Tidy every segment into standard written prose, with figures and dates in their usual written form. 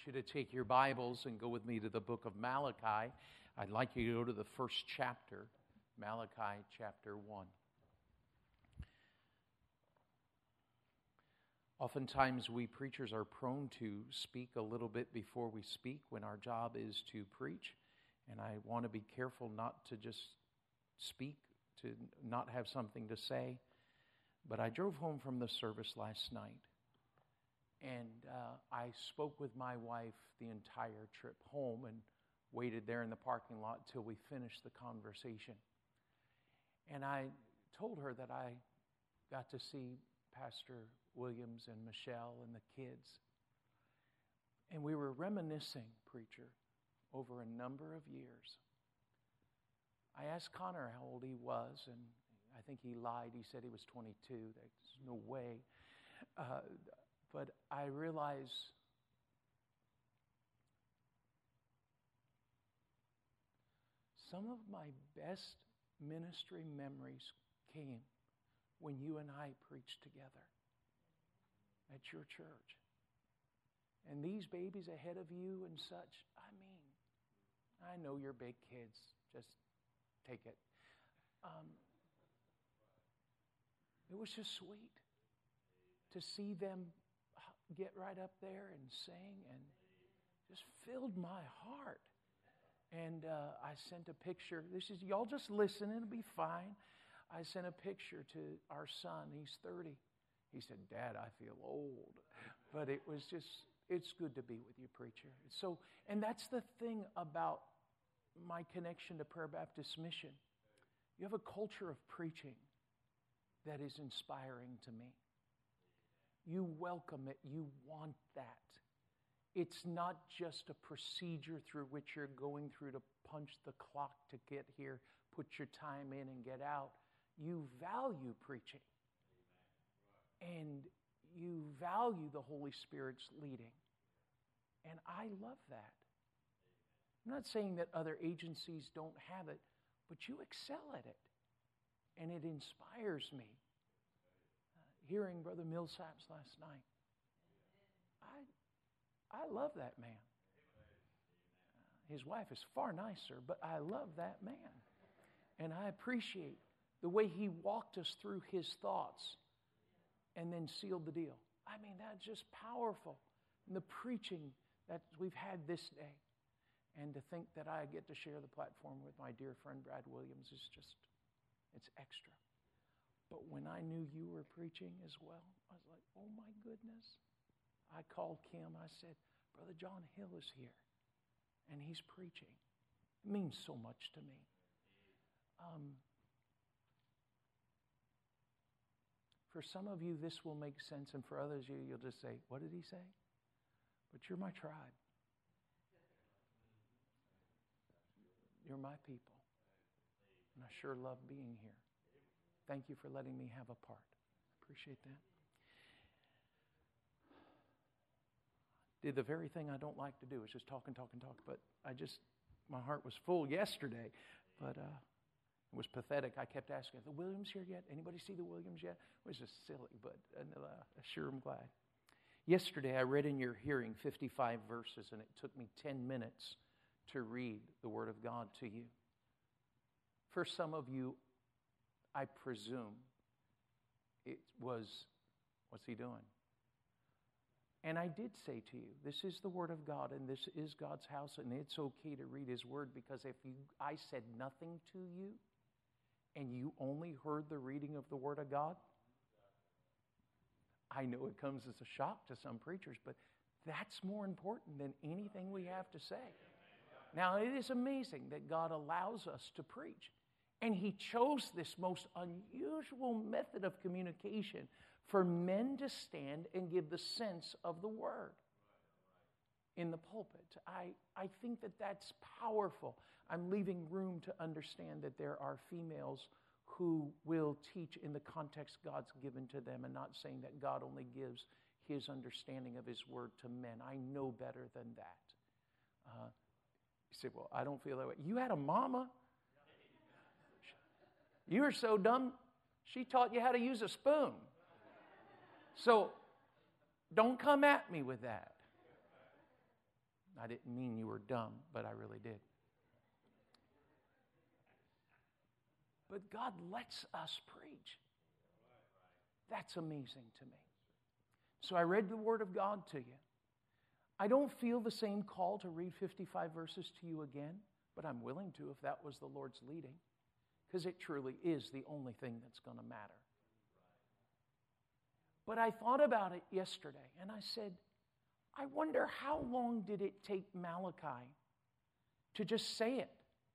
want you to take your Bibles and go with me to the book of Malachi. I'd like you to go to the first chapter, Malachi chapter 1. Oftentimes we preachers are prone to speak a little bit before we speak when our job is to preach. And I want to be careful not to just speak, to not have something to say. But I drove home from the service last night. And I spoke with my wife the entire trip home and waited there in the parking lot till we finished the conversation. And I told her that I got to see Pastor Williams and Michelle and the kids. And we were reminiscing, preacher, over a number of years. I asked Connor how old he was, and I think he lied. He said he was 22. There's no way. But I realize some of my best ministry memories came when you and I preached together at your church. And these babies ahead of you and such, I mean, I know you're big kids. Just take it. It was just sweet to see them get right up there and sing, and just filled my heart. And I sent a picture. This is, y'all just listen, it'll be fine. I sent a picture to our son. He's 30. He said, "Dad, I feel old." But it was just, it's good to be with you, preacher. So, and that's the thing about my connection to Prayer Baptist Mission. You have a culture of preaching that is inspiring to me. You welcome it. You want that. It's not just a procedure through which you're going through to punch the clock to get here, put your time in and get out. You value preaching. And you value the Holy Spirit's leading. And I love that. I'm not saying that other agencies don't have it, but you excel at it. And it inspires me. Hearing Brother Millsaps last night, I love that man. His wife is far nicer, but I love that man. And I appreciate the way he walked us through his thoughts and then sealed the deal. I mean, that's just powerful. And the preaching that we've had this day. And to think that I get to share the platform with my dear friend Brad Williams is just, it's extra. But when I knew you were preaching as well, I was like, oh my goodness. I called Kim. I said, Brother John Hill is here. And he's preaching. It means so much to me. For some of you, this will make sense. And for others, you'll just say, what did he say? But you're my tribe. You're my people. And I sure love being here. Thank you for letting me have a part. I appreciate that. Did the very thing I don't like to do. Is just talk. But my heart was full yesterday. But it was pathetic. I kept asking, are the Williams here yet? Anybody see the Williams yet? It was just silly, but I sure am glad. Yesterday I read in your hearing 55 verses, and it took me 10 minutes to read the Word of God to you. For some of you, I presume it was, what's he doing? And I did say to you, this is the Word of God, and this is God's house, and it's okay to read His Word, because if I said nothing to you, and you only heard the reading of the Word of God, I know it comes as a shock to some preachers, but that's more important than anything we have to say. Now, it is amazing that God allows us to preach. And He chose this most unusual method of communication for men to stand and give the sense of the Word in the pulpit. I think that that's powerful. I'm leaving room to understand that there are females who will teach in the context God's given to them, and not saying that God only gives His understanding of His Word to men. I know better than that. You say, well, I don't feel that way. You had a mama. You were so dumb, she taught you how to use a spoon. So don't come at me with that. I didn't mean you were dumb, but I really did. But God lets us preach. That's amazing to me. So I read the Word of God to you. I don't feel the same call to read 55 verses to you again, but I'm willing to if that was the Lord's leading, because it truly is the only thing that's going to matter. But I thought about it yesterday, and I said, I wonder how long did it take Malachi to just say it?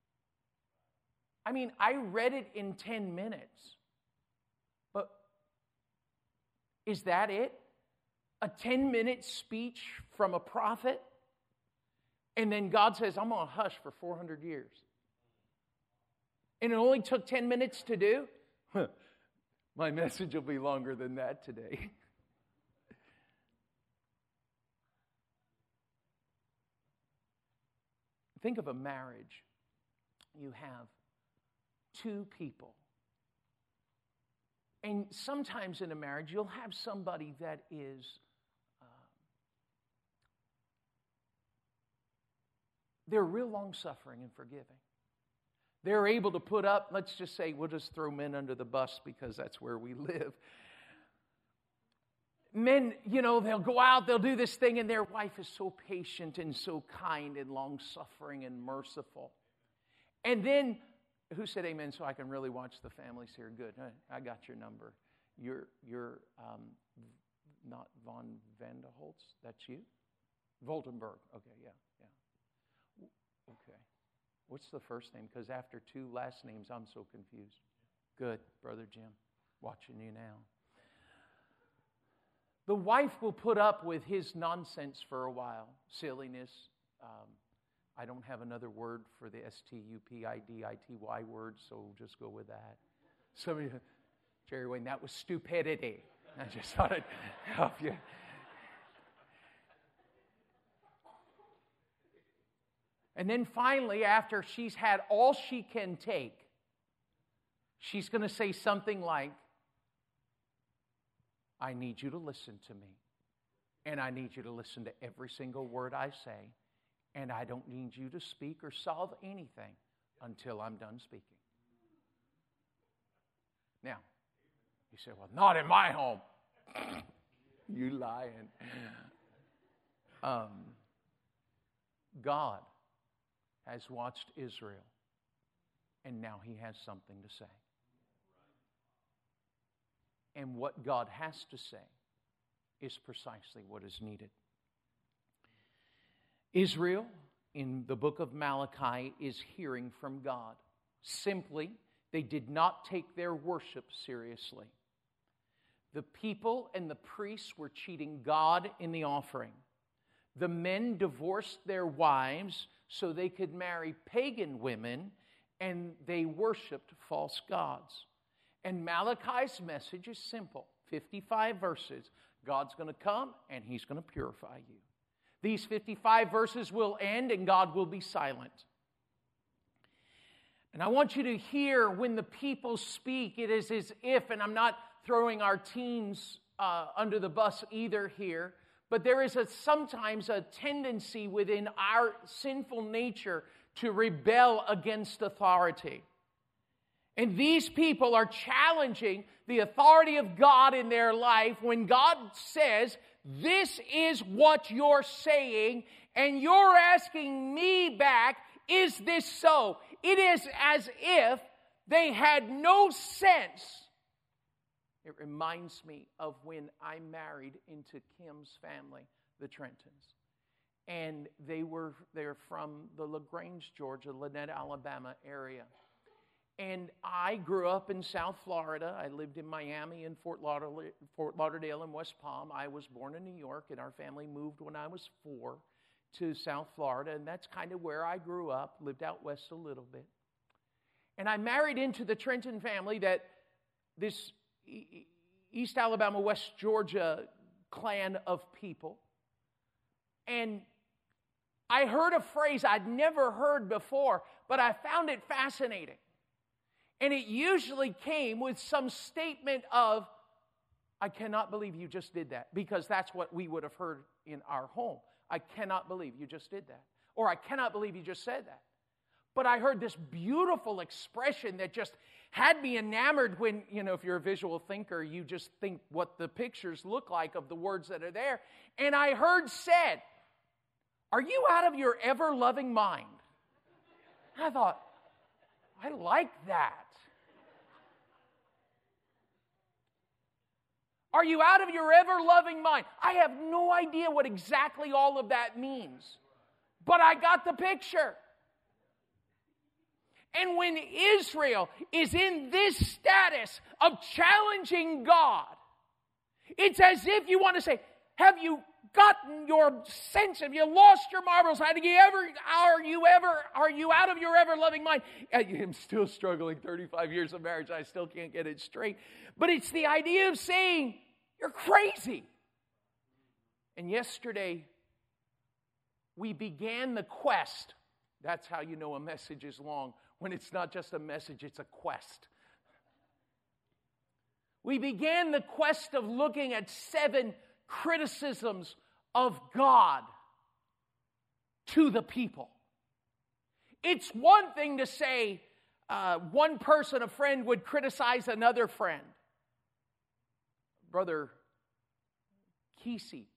I mean, I read it in 10 minutes, but is that it? A 10-minute speech from a prophet? And then God says, I'm going to hush for 400 years. And it only took 10 minutes to do? My message will be longer than that today. Think of a marriage. You have two people. And sometimes in a marriage, you'll have somebody that is they're real long-suffering and forgiving. They're able to put up, let's just say, we'll just throw men under the bus because that's where we live. Men, they'll go out, they'll do this thing, and their wife is so patient and so kind and long-suffering and merciful. And then, who said amen so I can really watch the families here? Good. I got your number. You're not Von Vanderholtz? That's you? Voltenberg. Okay, yeah. Okay. What's the first name? Because after two last names, I'm so confused. Good, Brother Jim. Watching you now. The wife will put up with his nonsense for a while. Silliness. I don't have another word for the S-T-U-P-I-D-I-T-Y word, so just go with that. Some of you, Jerry Wayne, that was stupidity. I just thought I'd help you. And then finally, after she's had all she can take, she's going to say something like, I need you to listen to me. And I need you to listen to every single word I say. And I don't need you to speak or solve anything until I'm done speaking. Now, you say, well, not in my home. You lying. God has watched Israel, and now he has something to say. And what God has to say is precisely what is needed. Israel, in the book of Malachi, is hearing from God. Simply, they did not take their worship seriously. The people and the priests were cheating God in the offering. The men divorced their wives so they could marry pagan women, and they worshiped false gods. And Malachi's message is simple. 55 verses. God's going to come, and he's going to purify you. These 55 verses will end, and God will be silent. And I want you to hear when the people speak, it is as if, and I'm not throwing our teens under the bus either here, but there is sometimes a tendency within our sinful nature to rebel against authority. And these people are challenging the authority of God in their life when God says, this is what you're saying, and you're asking me back, is this so? It is as if they had no sense. It reminds me of when I married into Kim's family, the Trentons. And they're from the LaGrange, Georgia, Lynette, Alabama area. And I grew up in South Florida. I lived in Miami and Fort Lauderdale and West Palm. I was born in New York, and our family moved when I was 4 to South Florida. And that's kind of where I grew up, lived out west a little bit. And I married into the Trenton family that this East Alabama, West Georgia clan of people. And I heard a phrase I'd never heard before, but I found it fascinating. And it usually came with some statement of, I cannot believe you just did that, because that's what we would have heard in our home. I cannot believe you just did that. Or I cannot believe you just said that. But I heard this beautiful expression that just had me enamored when, if you're a visual thinker, you just think what the pictures look like of the words that are there. And I heard said, "Are you out of your ever-loving mind?" I thought, I like that. Are you out of your ever-loving mind? I have no idea what exactly all of that means. But I got the picture. And when Israel is in this status of challenging God, it's as if you want to say, have you gotten your sense? Have you lost your marbles? Are you out of your ever-loving mind? I'm still struggling 35 years of marriage. I still can't get it straight. But it's the idea of saying, you're crazy. And yesterday, we began the quest. That's how you know a message is long. When it's not just a message, it's a quest. We began the quest of looking at 7 criticisms of God to the people. It's one thing to say one person, a friend, would criticize another friend. Brother Kenzie,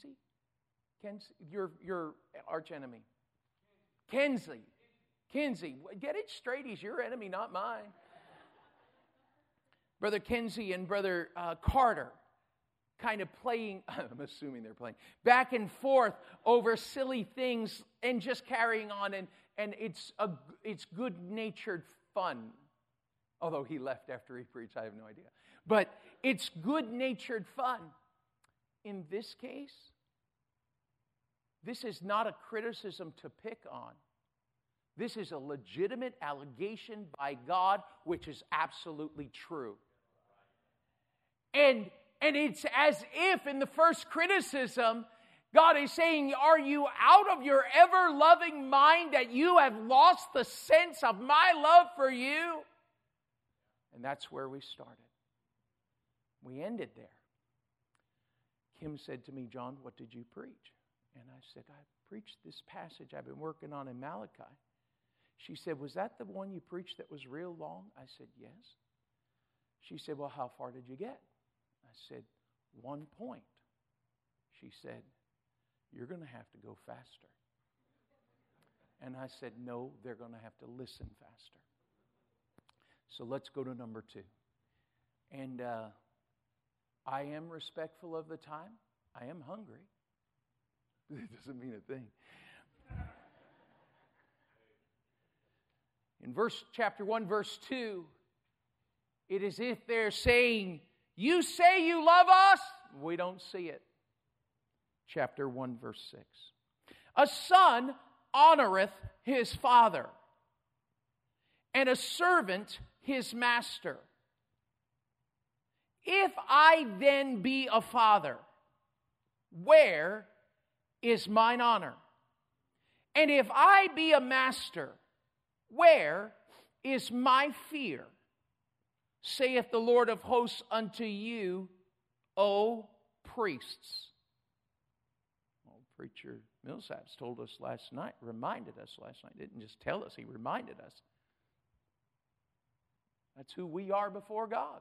your arch enemy. Kenzie, get it straight. He's your enemy, not mine. Brother Kenzie and Brother Carter kind of playing, I'm assuming they're playing, back and forth over silly things and just carrying on. And it's good-natured fun. Although he left after he preached, I have no idea. But it's good-natured fun. In this case, this is not a criticism to pick on. This is a legitimate allegation by God, which is absolutely true. And it's as if in the first criticism, God is saying, are you out of your ever-loving mind that you have lost the sense of my love for you? And that's where we started. We ended there. Kim said to me, "John, what did you preach?" And I said, "I preached this passage I've been working on in Malachi." She said, "Was that the one you preached that was real long?" I said, "Yes." She said, "Well, how far did you get?" I said, 1 point. She said, "You're going to have to go faster." And I said, "No, they're going to have to listen faster." So let's go to number 2. And I am respectful of the time. I am hungry. It doesn't mean a thing. In chapter 1, verse 2, it is as if they're saying, "You say you love us." We don't see it. Chapter 1, verse 6. "A son honoreth his father, and a servant his master. If I then be a father, where is mine honor? And if I be a master, where is my fear? Saith the Lord of hosts unto you, O priests." Well, Preacher Millsaps told us last night, reminded us last night, didn't just tell us, he reminded us. That's who we are before God.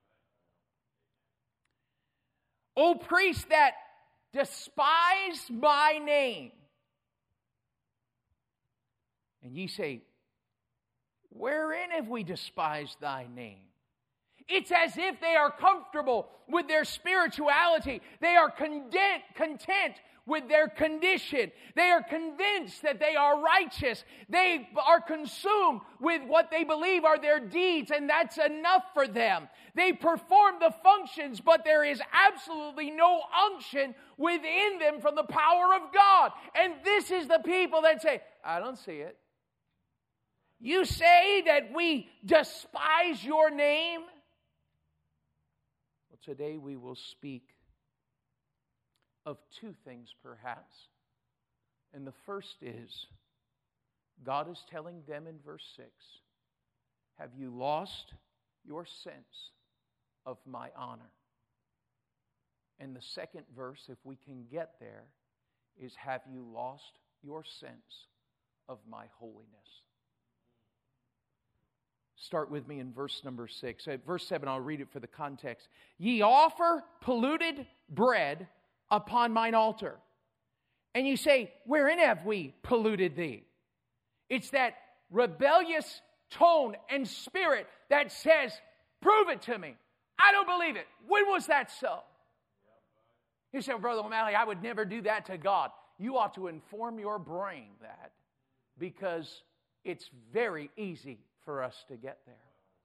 "O priests that despise my name." And ye say, "Wherein have we despised thy name?" It's as if they are comfortable with their spirituality. They are content with their condition. They are convinced that they are righteous. They are consumed with what they believe are their deeds, and that's enough for them. They perform the functions, but there is absolutely no unction within them from the power of God. And this is the people that say, "I don't see it. You say that we despise your name?" Well, today we will speak of 2 things perhaps. And the first is, God is telling them in verse 6, "Have you lost your sense of my honor?" And the second verse, if we can get there, is, have you lost your sense of my holiness? Start with me in verse number 6. At verse 7, I'll read it for the context. Ye offer polluted bread upon mine altar. And you say, wherein have we polluted thee? It's that rebellious tone and spirit that says, prove it to me. I don't believe it. When was that so? You say, Brother O'Malley, I would never do that to God. You ought to inform your brain that, because it's very easy for us to get there.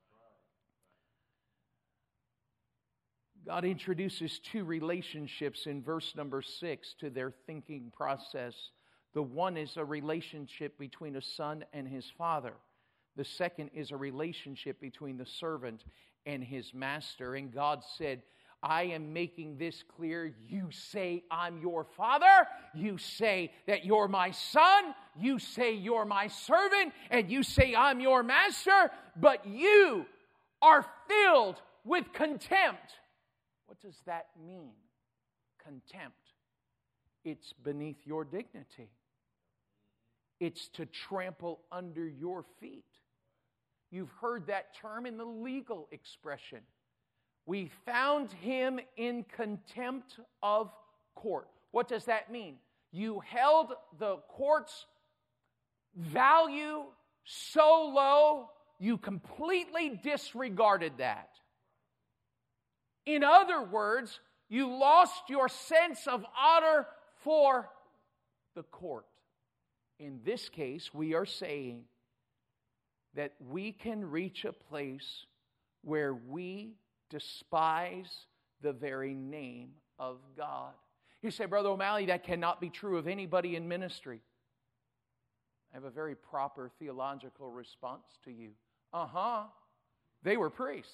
God introduces two relationships in verse number 6 to their thinking process. The one is a relationship between a son and his father. The second is a relationship between the servant and his master. And God said, I am making this clear. You say I'm your father. You say that you're my son. You say you're my servant. And you say I'm your master. But you are filled with contempt. What does that mean? Contempt. It's beneath your dignity. It's to trample under your feet. You've heard that term in the legal expression. We found him in contempt of court. What does that mean? You held the court's value so low, you completely disregarded that. In other words, you lost your sense of honor for the court. In this case, we are saying that we can reach a place where we despise the very name of God. You say, Brother O'Malley, that cannot be true of anybody in ministry. I have a very proper theological response to you. They were priests.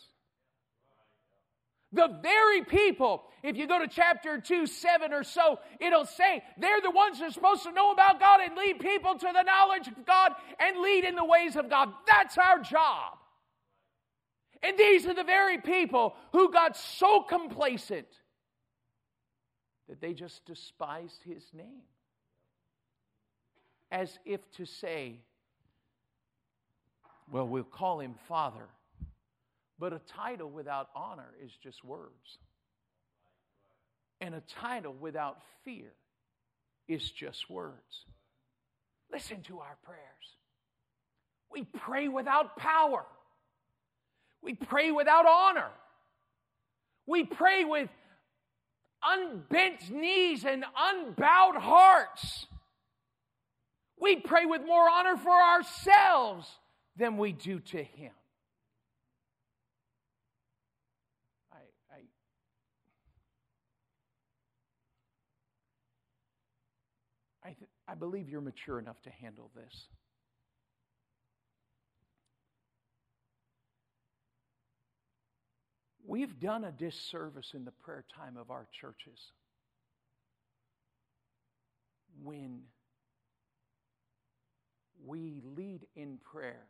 The very people, if you go to chapter 2, 7 or so, it'll say they're the ones that are supposed to know about God and lead people to the knowledge of God and lead in the ways of God. That's our job. And these are the very people who got so complacent that they just despised his name. As if to say, well, we'll call him Father. But a title without honor is just words. And a title without fear is just words. Listen to our prayers. We pray without power. We pray without honor. We pray with unbent knees and unbowed hearts. We pray with more honor for ourselves than we do to him. I believe you're mature enough to handle this. We've done a disservice in the prayer time of our churches when we lead in prayer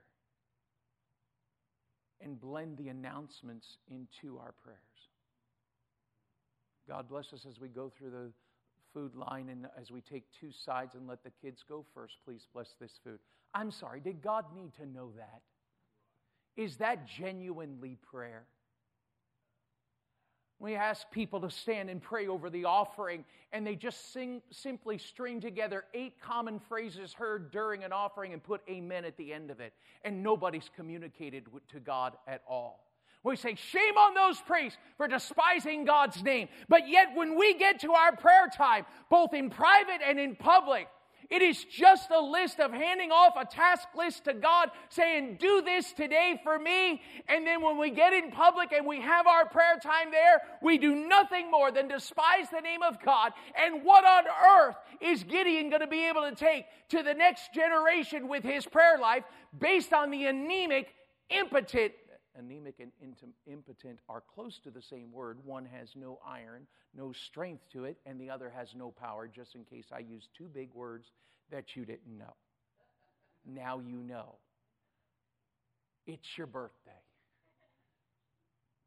and blend the announcements into our prayers. God bless us as we go through the food line and as we take two sides and let the kids go first. Please bless this food. I'm sorry, did God need to know that? Is that genuinely prayer? We ask people to stand and pray over the offering, and they just simply string together 8 common phrases heard during an offering and put amen at the end of it. And nobody's communicated to God at all. We say, shame on those priests for despising God's name. But yet when we get to our prayer time, both in private and in public, it is just a list of handing off a task list to God, saying, do this today for me. And then when we get in public and we have our prayer time there, we do nothing more than despise the name of God. And what on earth is Gideon going to be able to take to the next generation with his prayer life based on the anemic, impotent? Anemic and impotent are close to the same word. One has no iron, no strength to it, and the other has no power, just in case I use 2 big words that you didn't know. Now you know. It's your birthday.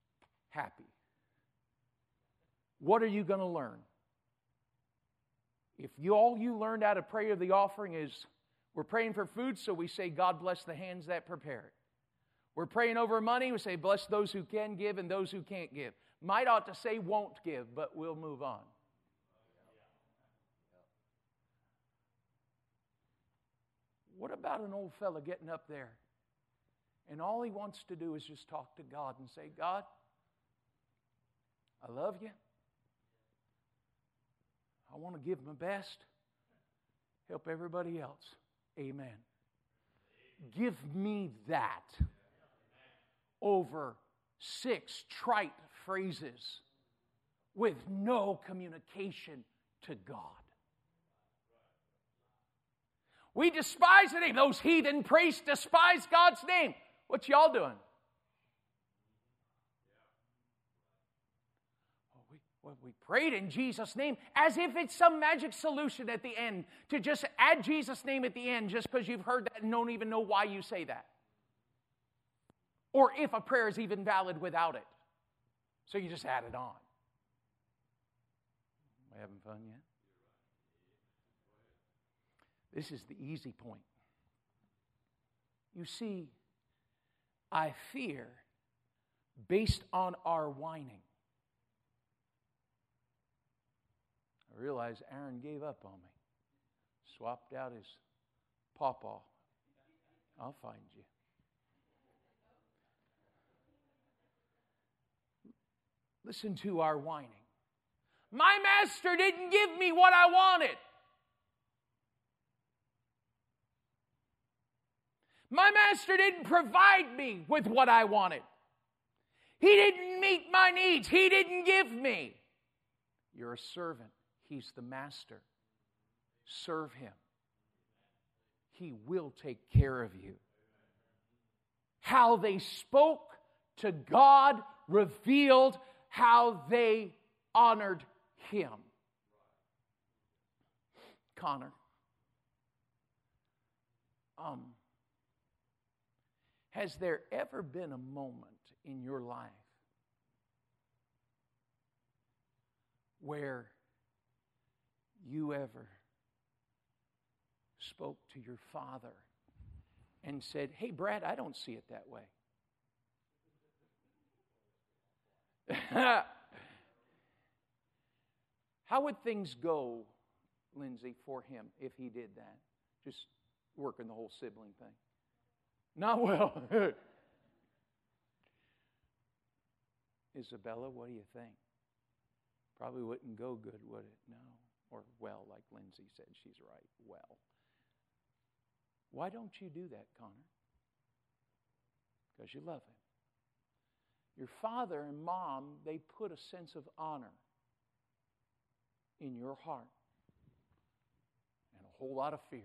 Happy. What are you going to learn? If all you learned out of prayer of the offering is we're praying for food, so we say, God bless the hands that prepare it. We're praying over money, we say, bless those who can give and those who can't give. Might ought to say won't give, but we'll move on. What about an old fella getting up there and all he wants to do is just talk to God and say, God, I love you. I want to give my best. Help everybody else. Amen. Give me that over 6 trite phrases with no communication to God. We despise the name. Those heathen priests despise God's name. What y'all doing? We prayed in Jesus' name as if it's some magic solution at the end to just add Jesus' name at the end just because you've heard that and don't even know why you say that. Or if a prayer is even valid without it. So you just add it on. Am I having fun yet? This is the easy point. You see, I fear based on our whining. I realize Aaron gave up on me. Swapped out his pawpaw. I'll find you. Listen to our whining. My master didn't give me what I wanted. My master didn't provide me with what I wanted. He didn't meet my needs. He didn't give me. You're a servant. He's the master. Serve him. He will take care of you. How they spoke to God revealed how they honored him. Connor. Has there ever been a moment in your life where you ever spoke to your father and said, hey, Brad, I don't see it that way? How would things go, Lindsay, for him if he did that? Just working the whole sibling thing. Not well. Isabella, what do you think? Probably wouldn't go good, would it? No. Or well, like Lindsay said, she's right. Well. Why don't you do that, Connor? Because you love him. Your father and mom, they put a sense of honor in your heart and a whole lot of fear.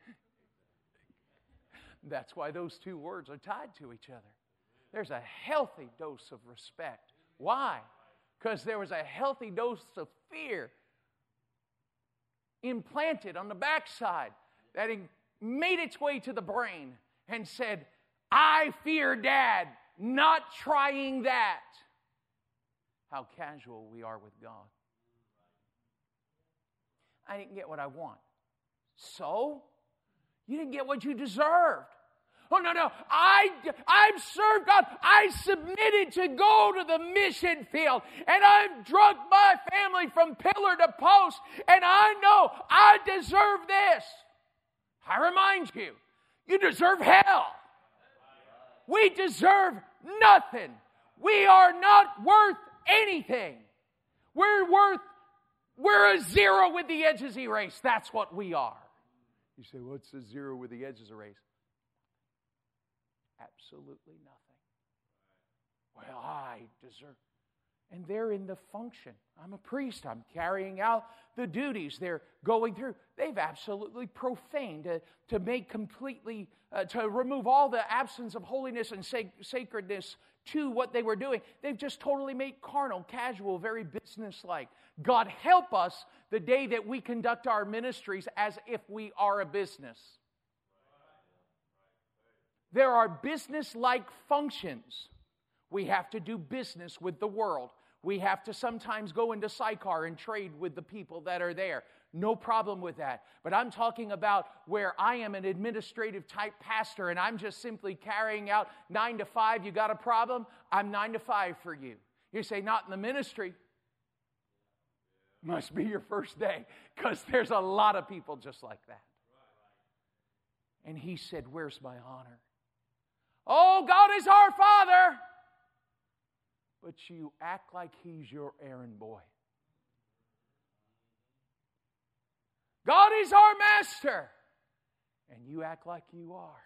That's why those two words are tied to each other. There's a healthy dose of respect. Why? Because there was a healthy dose of fear implanted on the backside that made its way to the brain and said, I fear Dad, not trying that. How casual we are with God. I didn't get what I want. So? You didn't get what you deserved. Oh, no. I've served God. I submitted to go to the mission field. And I've drugged my family from pillar to post. And I know I deserve this. I remind you, you deserve hell. We deserve nothing. We are not worth anything. We're a zero with the edges erased. That's what we are. You say, what's a zero with the edges erased? Absolutely nothing. Well, I deserve. And they're in the function. I'm a priest. I'm carrying out the duties they're going through. They've absolutely profaned to make completely, to remove all the absence of holiness and sacredness to what they were doing. They've just totally made carnal, casual, very businesslike. God help us the day that we conduct our ministries as if we are a business. There are business-like functions. We have to do business with the world. We have to sometimes go into Sychar and trade with the people that are there. No problem with that. But I'm talking about where I am an administrative type pastor and I'm just simply carrying out 9 to 5. You got a problem? I'm 9 to 5 for you. You say, not in the ministry. Must be your first day, because there's a lot of people just like that. And he said, where's my honor? Oh, God is our Father. But you act like He's your errand boy. God is our Master. And you act like you are.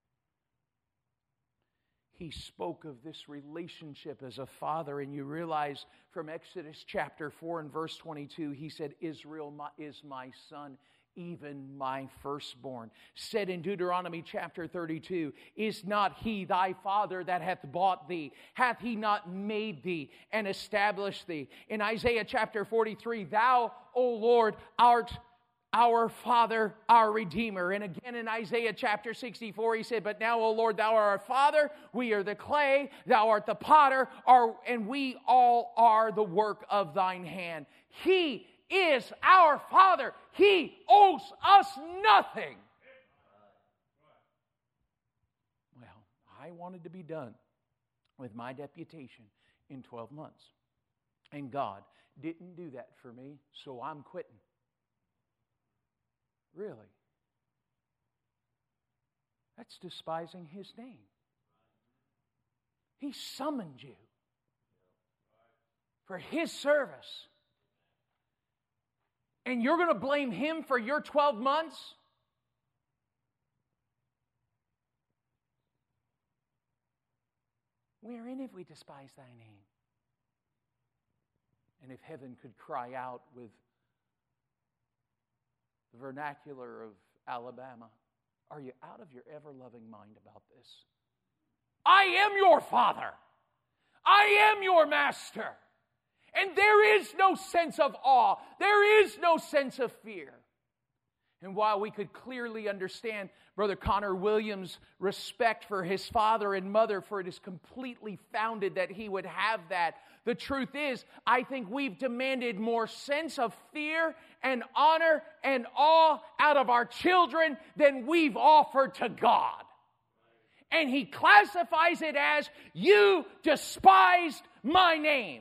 He spoke of this relationship as a father, and you realize from Exodus chapter 4 and verse 22, he said, Israel is my son, even my firstborn. Said in Deuteronomy chapter 32, is not he thy father that hath bought thee? Hath he not made thee and established thee? In Isaiah chapter 43, thou, O Lord, art our Father, our Redeemer. And again in Isaiah chapter 64, he said, but now, O Lord, thou art our Father, we are the clay, thou art the potter, and we all are the work of thine hand. He is our Father. He owes us nothing. Well, I wanted to be done with my deputation in 12 months. And God didn't do that for me, so I'm quitting. Really? That's despising His name. He summoned you for His service. And you're going to blame Him for your 12 months? Wherein have we despised Thy name? And if heaven could cry out with the vernacular of Alabama, are you out of your ever-loving mind about this? I am your Father. I am your Master. And there is no sense of awe. There is no sense of fear. And while we could clearly understand Brother Connor Williams' respect for his father and mother, for it is completely founded that he would have that, the truth is, I think we've demanded more sense of fear and honor and awe out of our children than we've offered to God. And He classifies it as, you despised my name.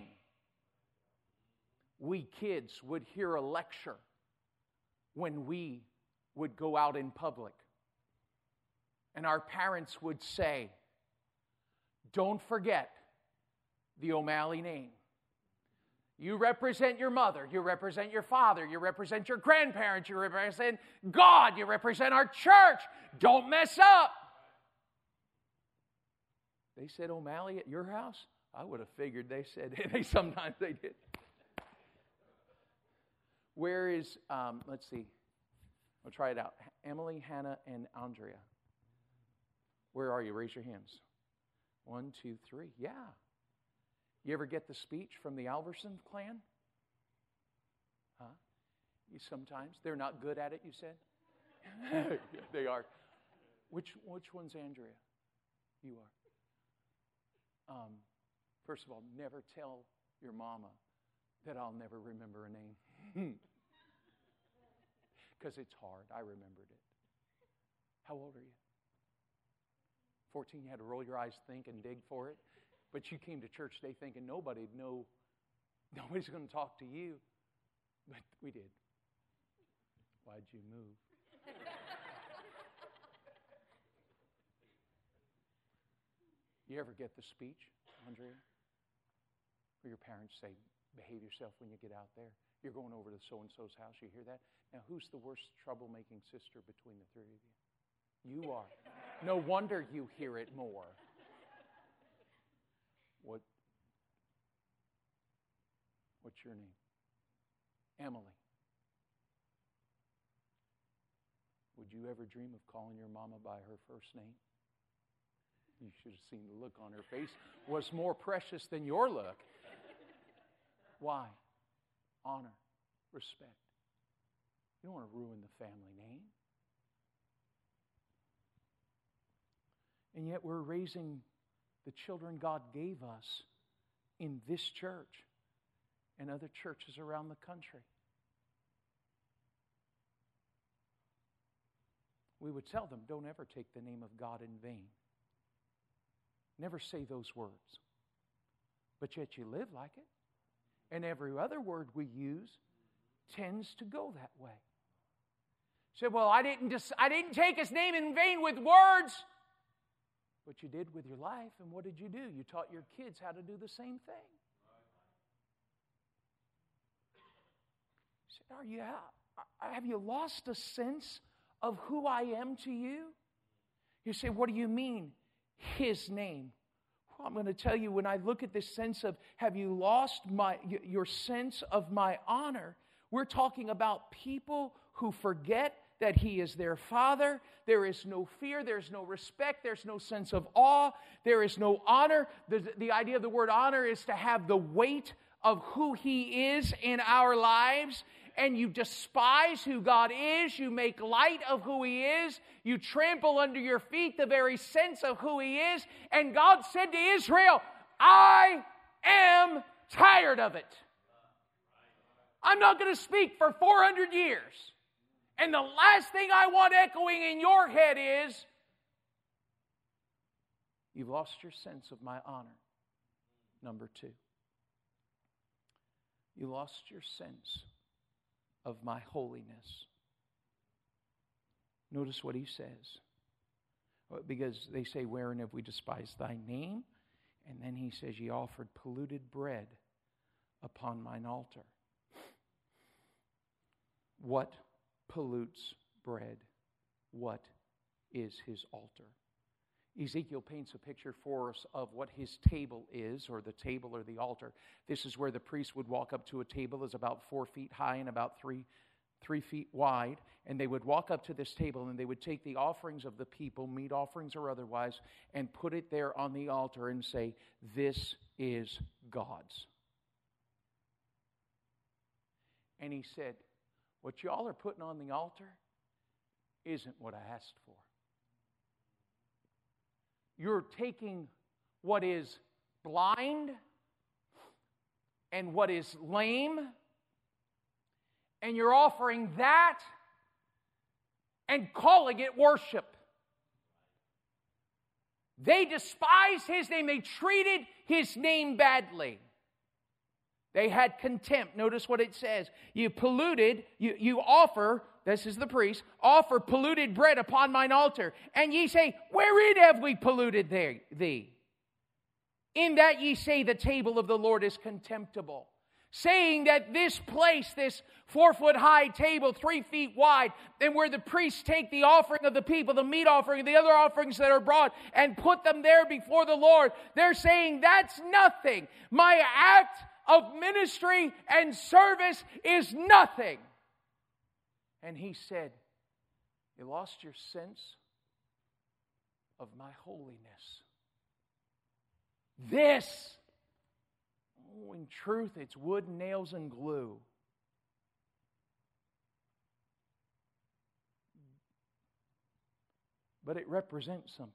We kids would hear a lecture when we would go out in public. And our parents would say, don't forget the O'Malley name. You represent your mother, you represent your father, you represent your grandparents, you represent God, you represent our church. Don't mess up. They said O'Malley at your house? I would have figured they said, sometimes they did. Where is, let's see, we'll try it out. Emily, Hannah, and Andrea. Where are you? Raise your hands. 1, 2, 3. Yeah. You ever get the speech from the Alverson clan? Huh? You sometimes. They're not good at it, you said? They are. Which one's Andrea? You are. First of all, never tell your mama that I'll never remember a name. Because it's hard. I remembered it. How old are you? 14, you had to roll your eyes, think, and dig for it. But you came to church today thinking nobody's going to talk to you. But we did. Why'd you move? You ever get the speech, Andrea? Where your parents say, behave yourself when you get out there. You're going over to so-and-so's house. You hear that? Now, who's the worst troublemaking sister between the three of you? You are. No wonder you hear it more. What's your name? Emily. Would you ever dream of calling your mama by her first name? You should have seen the look on her face. Was more precious than your look. Why? Honor, respect. You don't want to ruin the family name. And yet we're raising the children God gave us in this church and other churches around the country. we would tell them, don't ever take the name of God in vain. Never say those words. But yet you live like it. And every other word we use tends to go that way. You say, well, I didn't take His name in vain with words. But you did with your life. And what did you do? You taught your kids how to do the same thing. You say, have you lost a sense of who I am to you? You say, what do you mean, His name? Well, I'm going to tell you, when I look at this sense of, have you lost your sense of my honor? We're talking about people who forget that He is their Father. There is no fear. There's no respect. There's no sense of awe. There is no honor. The idea of the word honor is to have the weight of who He is in our lives. And you despise who God is. You make light of who He is. You trample under your feet the very sense of who He is. And God said to Israel, I am tired of it. I'm not going to speak for 400 years. And the last thing I want echoing in your head is, you've lost your sense of my honor. Number 2. You lost your sense of my holiness. Notice what he says. Because they say, wherein have we despised thy name? And then he says, ye offered polluted bread upon mine altar. What pollutes bread? What is his altar? Ezekiel paints a picture for us of what his table is, or the table or the altar. This is where the priest would walk up to a table that's about 4 feet high and about 3 feet wide. And they would walk up to this table and they would take the offerings of the people, meat offerings or otherwise, and put it there on the altar and say, this is God's. And he said, what y'all are putting on the altar isn't what I asked for. You're taking what is blind and what is lame, and you're offering that and calling it worship. They despised his name. They treated his name badly. They had contempt. Notice what it says. You polluted, you offer, this is the priest, offer polluted bread upon mine altar. And ye say, wherein have we polluted thee? In that ye say the table of the Lord is contemptible. Saying that this place, this 4-foot-high table, 3 feet wide, and where the priests take the offering of the people, the meat offering, and the other offerings that are brought, and put them there before the Lord, they're saying that's nothing. My act of ministry and service is nothing. And he said, you lost your sense of my holiness. This, in truth, it's wood, nails, and glue. But it represents something.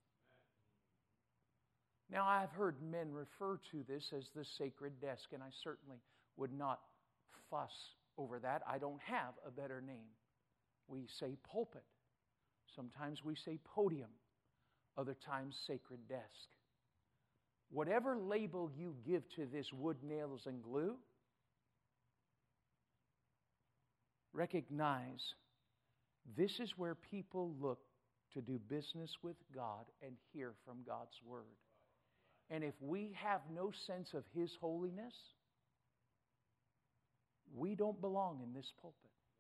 Now, I've heard men refer to this as the sacred desk, and I certainly would not fuss over that. I don't have a better name. We say pulpit. Sometimes we say podium. Other times, sacred desk. Whatever label you give to this wood, nails, and glue, recognize this is where people look to do business with God and hear from God's Word. And if we have no sense of His holiness, we don't belong in this pulpit.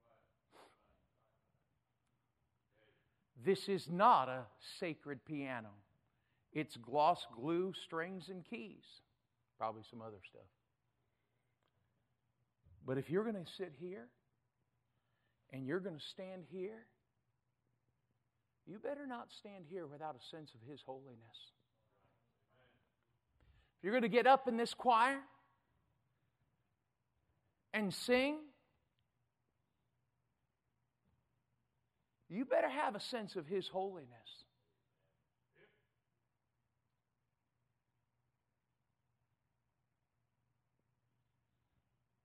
This is not a sacred piano. It's gloss, glue, strings, and keys. Probably some other stuff. But if you're going to sit here and you're going to stand here, you better not stand here without a sense of His holiness. If you're going to get up in this choir and sing, you better have a sense of His holiness.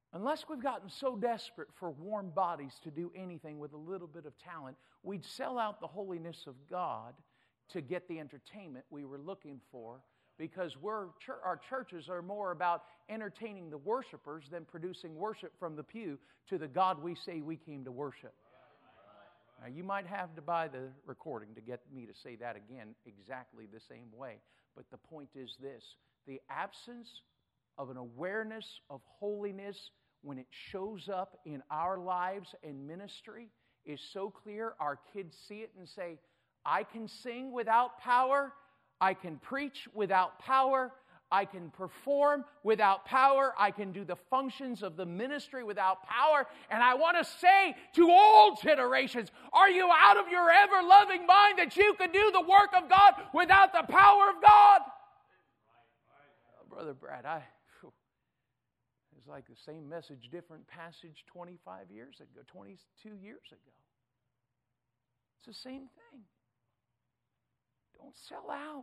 Unless we've gotten so desperate for warm bodies to do anything with a little bit of talent, we'd sell out the holiness of God to get the entertainment we were looking for, because our churches are more about entertaining the worshipers than producing worship from the pew to the God we say we came to worship. Now, you might have to buy the recording to get me to say that again exactly the same way, but the point is this: the absence of an awareness of holiness when it shows up in our lives and ministry is so clear. Our kids see it and say, I can sing without power, I can preach without power, I can perform without power, I can do the functions of the ministry without power. And I want to say to all generations, are you out of your ever-loving mind that you could do the work of God without the power of God? Brother Brad, it's like the same message, different passage 25 years ago, 22 years ago. It's the same thing. Don't sell out.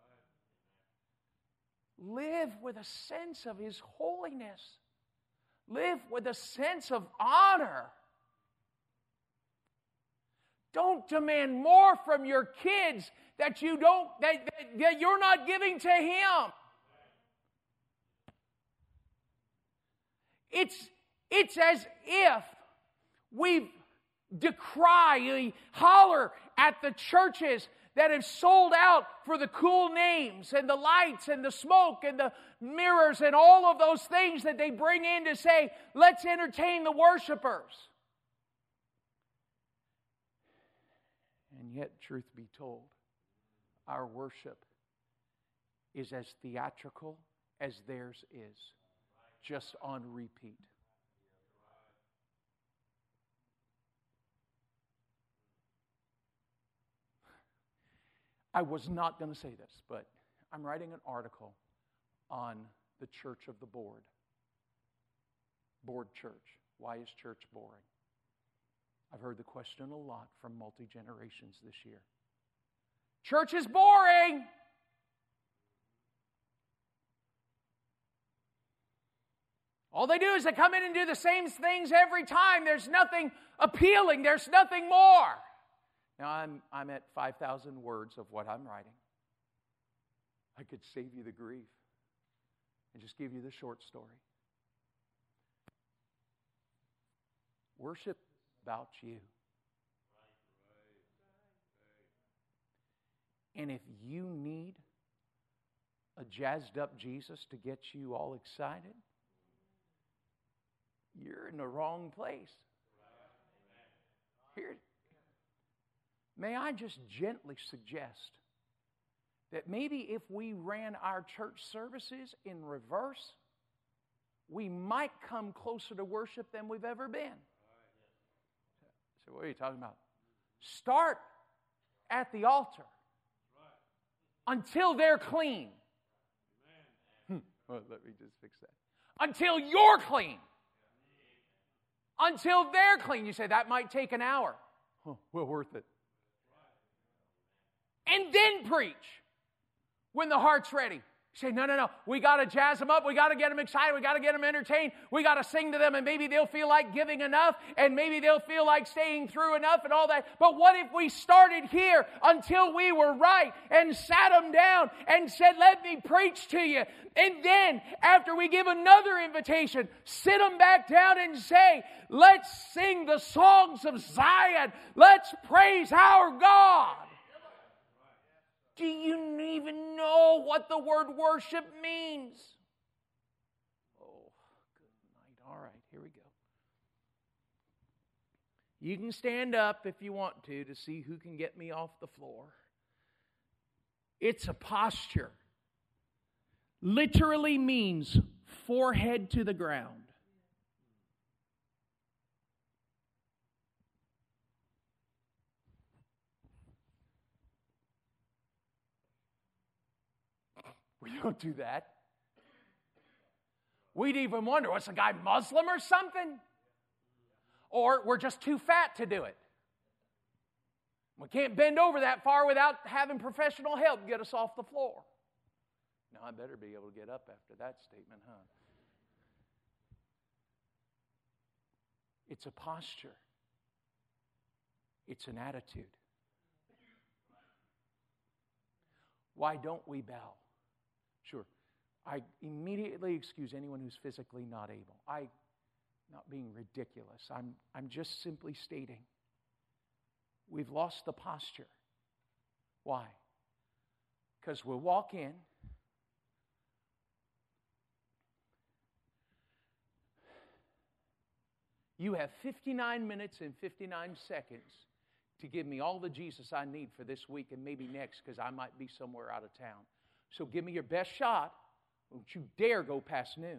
Live with a sense of His holiness. Live with a sense of honor. Don't demand more from your kids that you're not giving to Him. It's as if we holler at the churches that have sold out for the cool names and the lights and the smoke and the mirrors and all of those things that they bring in to say, let's entertain the worshipers. And yet, truth be told, our worship is as theatrical as theirs is, just on repeat. I was not going to say this, but I'm writing an article on the church of the bored. Bored church. Why is church boring? I've heard the question a lot from multi-generations this year. Church is boring! All they do is they come in and do the same things every time. There's nothing appealing. There's nothing more. Now, I'm at 5,000 words of what I'm writing. I could save you the grief and just give you the short story. Worship about you. And if you need a jazzed up Jesus to get you all excited, you're in the wrong place. Here, may I just gently suggest that maybe if we ran our church services in reverse, we might come closer to worship than we've ever been. So what are you talking about? Start at the altar until they're clean. Well, let me just fix that. Until you're clean. Until they're clean. You say, that might take an hour. Well, worth it. And then preach when the heart's ready. You say, no. We got to jazz them up. We got to get them excited. We got to get them entertained. We got to sing to them, and maybe they'll feel like giving enough, and maybe they'll feel like staying through enough and all that. But what if we started here until we were right and sat them down and said, let me preach to you. And then after we give another invitation, sit them back down and say, let's sing the songs of Zion. Let's praise our God. Do you even know what the word worship means? Oh, good night. All right, here we go. You can stand up if you want to see who can get me off the floor. It's a posture. Literally means forehead to the ground. We don't do that. We'd even wonder, what's the guy, Muslim or something? Or we're just too fat to do it. We can't bend over that far without having professional help get us off the floor. Now, I better be able to get up after that statement, huh? It's a posture. It's an attitude. Why don't we bow? Sure. I immediately excuse anyone who's physically not able. I'm not being ridiculous. I'm just simply stating we've lost the posture. Why? Because we'll walk in. You have 59 minutes and 59 seconds to give me all the Jesus I need for this week and maybe next, because I might be somewhere out of town. So give me your best shot. Don't you dare go past noon.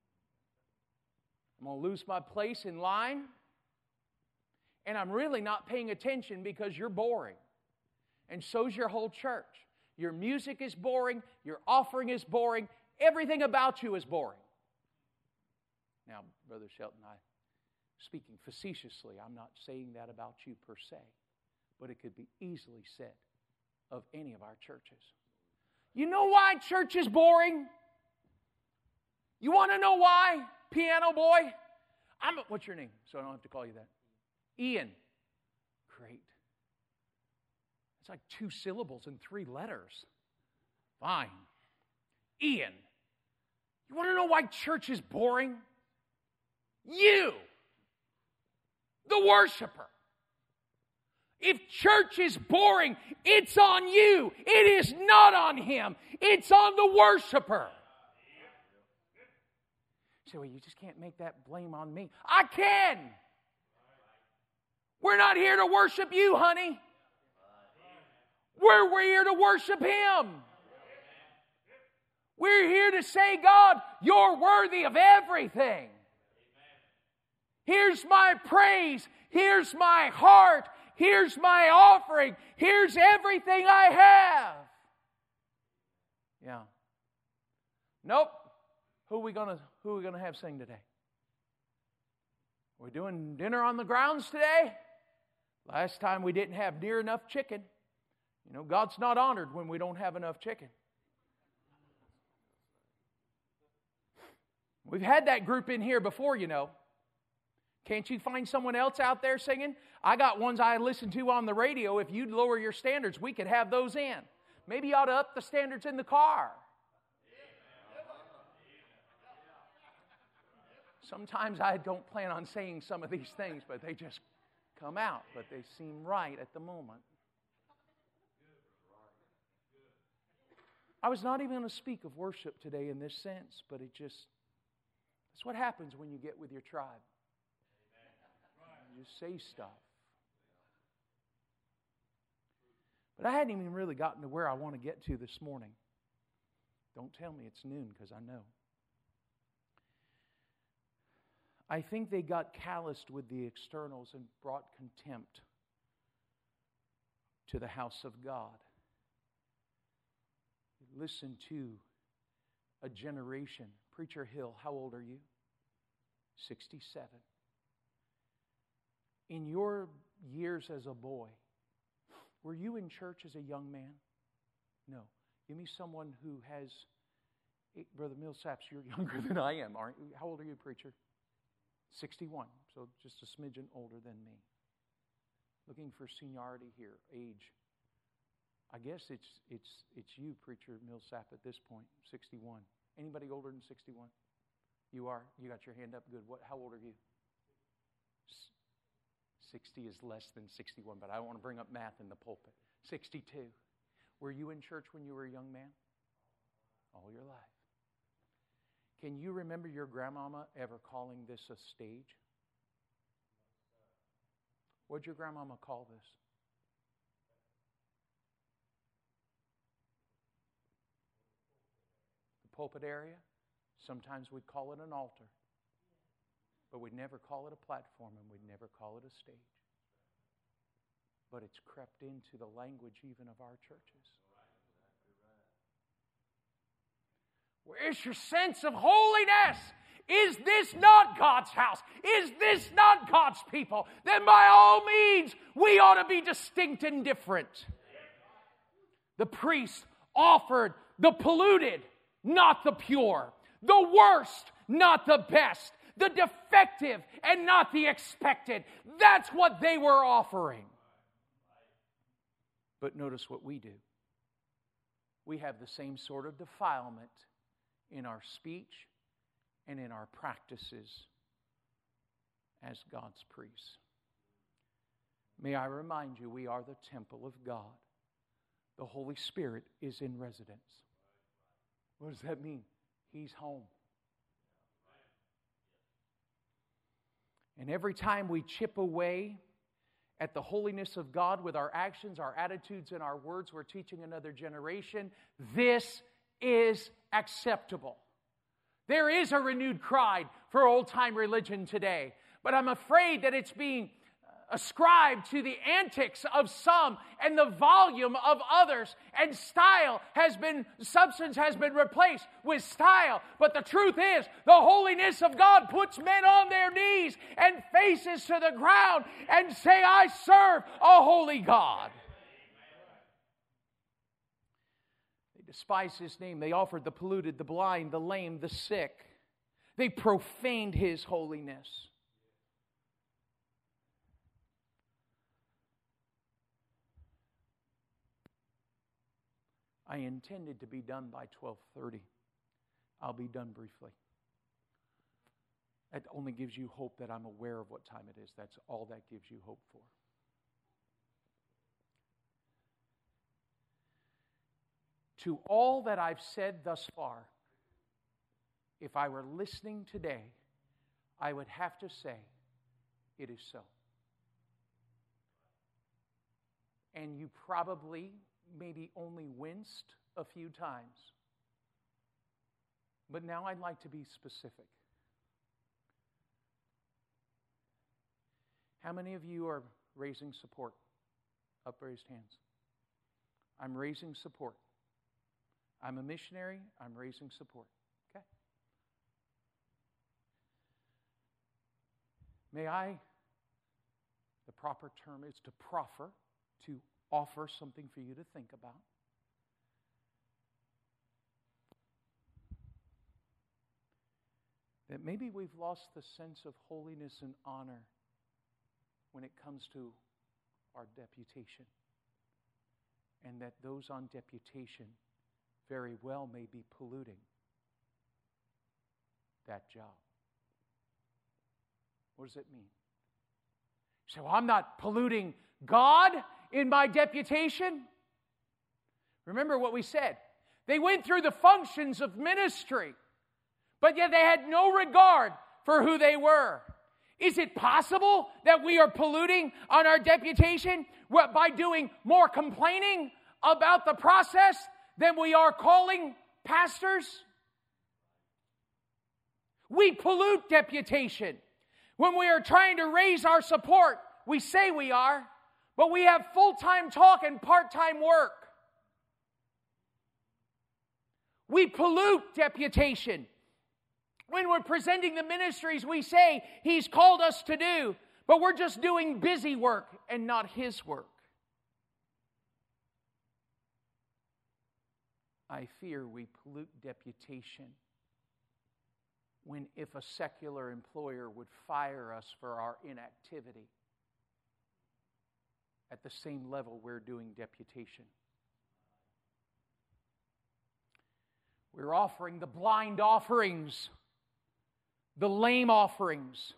I'm going to lose my place in line. And I'm really not paying attention because you're boring. And so's your whole church. Your music is boring. Your offering is boring. Everything about you is boring. Now, Brother Shelton, speaking facetiously, I'm not saying that about you per se. But it could be easily said of any of our churches. You know why church is boring? You want to know why, piano boy? What's your name? So I don't have to call you that. Ian. Great. It's like 2 syllables and 3 letters. Fine. Ian. You want to know why church is boring? You, the worshiper. If church is boring, it's on you. It is not on him. It's on the worshiper. So you just can't make that blame on me. I can. We're not here to worship you, honey. We're here to worship him. We're here to say, God, you're worthy of everything. Here's my praise. Here's my heart. Here's my offering. Here's everything I have. Yeah. Nope. Who are we gonna have sing today? We're doing dinner on the grounds today. Last time we didn't have near enough chicken. You know, God's not honored when we don't have enough chicken. We've had that group in here before, you know. Can't you find someone else out there singing? I got ones I listen to on the radio. If you'd lower your standards, we could have those in. Maybe you ought to up the standards in the car. Sometimes I don't plan on saying some of these things, but they just come out. But they seem right at the moment. I was not even going to speak of worship today in this sense, but that's what happens when you get with your tribe. You say stuff. But I hadn't even really gotten to where I want to get to this morning. Don't tell me it's noon, because I know. I think they got calloused with the externals and brought contempt to the house of God. Listen to a generation. Preacher Hill, how old are you? 67. In your years as a boy, were you in church as a young man? No. Give me someone who has... Brother Millsaps, you're younger than I am, aren't you? How old are you, preacher? 61, so just a smidgen older than me. Looking for seniority here, age. I guess it's you, preacher Millsap, at this point, 61. Anybody older than 61? You are? You got your hand up? Good. How old are you? 60 is less than 61, but I don't want to bring up math in the pulpit. 62. Were you in church when you were a young man? All your life. Can you remember your grandmama ever calling this a stage? What'd your grandmama call this? The pulpit area? Sometimes we'd call it an altar. But we'd never call it a platform, and we'd never call it a stage. But it's crept into the language even of our churches. Where's your sense of holiness? Is this not God's house? Is this not God's people? Then by all means, we ought to be distinct and different. The priest offered the polluted, not the pure. The worst, not the best. the defective and not the expected. That's what they were offering. But notice what we do. We have the same sort of defilement in our speech and in our practices as God's priests. May I remind you, we are the temple of God. The Holy Spirit is in residence. What does that mean? He's home. And every time we chip away at the holiness of God with our actions, our attitudes, and our words, we're teaching another generation, this is acceptable. There is a renewed cry for old-time religion today, but I'm afraid that it's being ascribed to the antics of some and the volume of others, and substance has been replaced with style. But the truth is, the holiness of God puts men on their knees and faces to the ground and say, I serve a holy God. They despised His name. They offered the polluted, the blind, the lame, the sick. They profaned His holiness. I intended to be done by 12:30. I'll be done briefly. That only gives you hope that I'm aware of what time it is. That's all that gives you hope for. To all that I've said thus far, if I were listening today, I would have to say, it is so. And you probably maybe only winced a few times. But now I'd like to be specific. How many of you are raising support? Upraised hands. I'm raising support. I'm a missionary. I'm raising support. Okay? The proper term is to proffer, to offer something for you to think about. That maybe we've lost the sense of holiness and honor when it comes to our deputation. And that those on deputation very well may be polluting that job. What does it mean? So I'm not polluting God in my deputation? Remember what we said. They went through the functions of ministry, but yet they had no regard for who they were. Is it possible that we are polluting on our deputation by doing more complaining about the process than we are calling pastors? We pollute deputation. When we are trying to raise our support, we say we are, but we have full-time talk and part-time work. We pollute deputation. When we're presenting the ministries, we say He's called us to do, but we're just doing busy work and not His work. I fear we pollute deputation when if a secular employer would fire us for our inactivity at the same level we're doing deputation. We're offering the blind offerings, the lame offerings.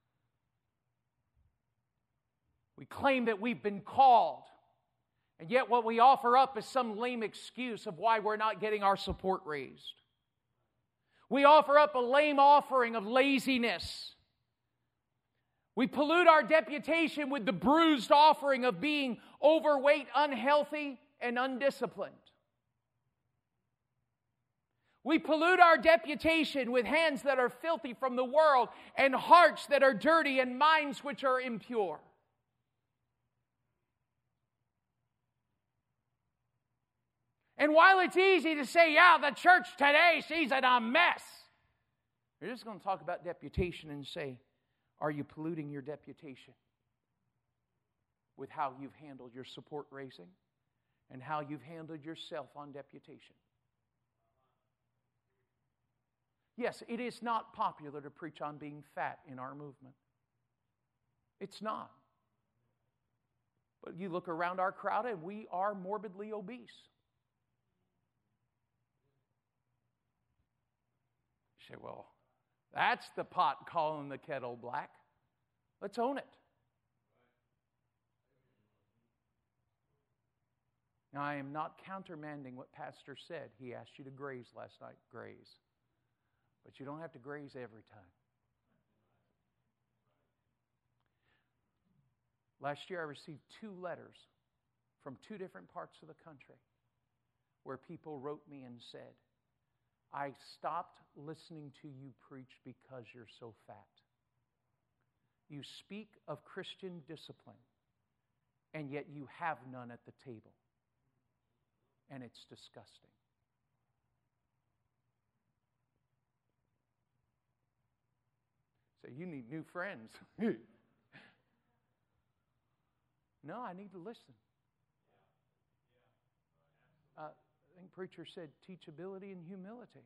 We claim that we've been called, and yet what we offer up is some lame excuse of why we're not getting our support raised. We offer up a lame offering of laziness. We pollute our deputation with the bruised offering of being overweight, unhealthy, and undisciplined. We pollute our deputation with hands that are filthy from the world and hearts that are dirty and minds which are impure. And while it's easy to say, yeah, the church today sees it a mess, we're just going to talk about deputation and say, are you polluting your deputation with how you've handled your support raising and how you've handled yourself on deputation? Yes, it is not popular to preach on being fat in our movement. It's not. But you look around our crowd and we are morbidly obese. You say, well, that's the pot calling the kettle black. Let's own it. Now, I am not countermanding what Pastor said. He asked you to graze last night. Graze. But you don't have to graze every time. Last year I received 2 letters from 2 different parts of the country where people wrote me and said, I stopped listening to you preach because you're so fat. You speak of Christian discipline, and yet you have none at the table. And it's disgusting. So you need new friends. No, I need to listen. I think preacher said teachability and humility.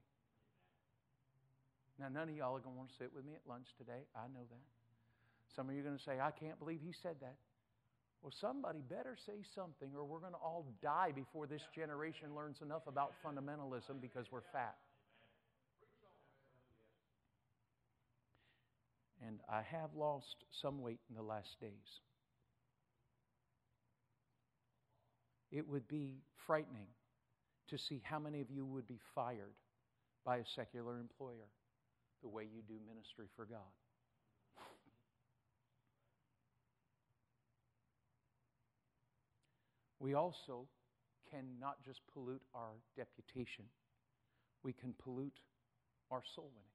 Now, none of y'all are going to want to sit with me at lunch today. I know that. Some of you are going to say, I can't believe he said that. Well, somebody better say something or we're going to all die before this generation learns enough about fundamentalism because we're fat. And I have lost some weight in the last days. It would be frightening to see how many of you would be fired by a secular employer the way you do ministry for God. We also can not just pollute our deputation, we can pollute our soul winning.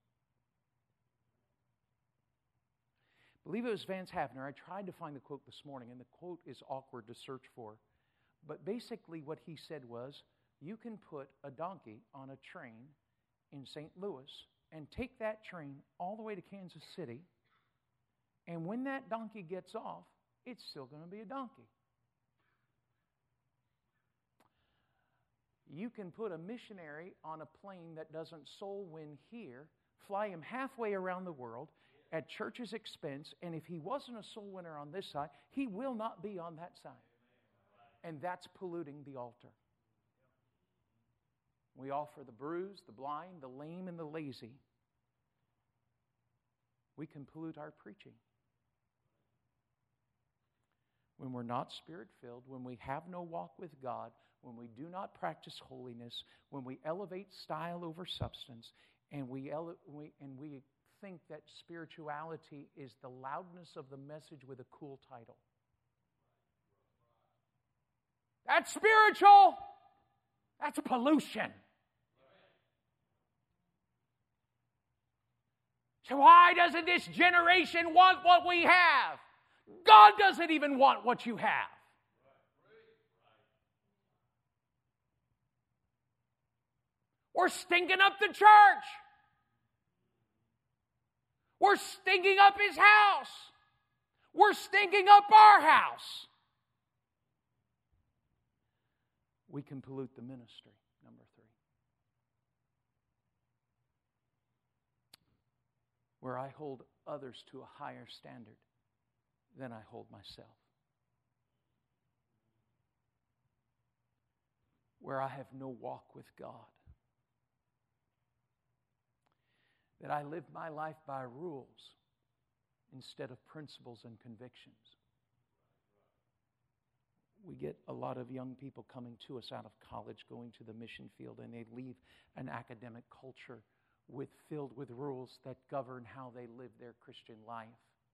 I believe it was Vance Havner. I tried to find the quote this morning, and the quote is awkward to search for. But basically what he said was, you can put a donkey on a train in St. Louis and take that train all the way to Kansas City, and when that donkey gets off, it's still going to be a donkey. You can put a missionary on a plane that doesn't soul win here, fly him halfway around the world at church's expense, and if he wasn't a soul winner on this side, he will not be on that side. And that's polluting the altar. We offer the bruised, the blind, the lame, and the lazy. We can pollute our preaching. When we're not Spirit-filled, when we have no walk with God, when we do not practice holiness, when we elevate style over substance, and we think that spirituality is the loudness of the message with a cool title. That's spiritual. That's pollution. So why doesn't this generation want what we have? God doesn't even want what you have. We're stinking up the church. We're stinking up His house. We're stinking up our house. We can pollute the ministry, number 3. Where I hold others to a higher standard than I hold myself. Where I have no walk with God. That I live my life by rules instead of principles and convictions. We get a lot of young people coming to us out of college, going to the mission field, and they leave an academic culture filled with rules that govern how they live their Christian life.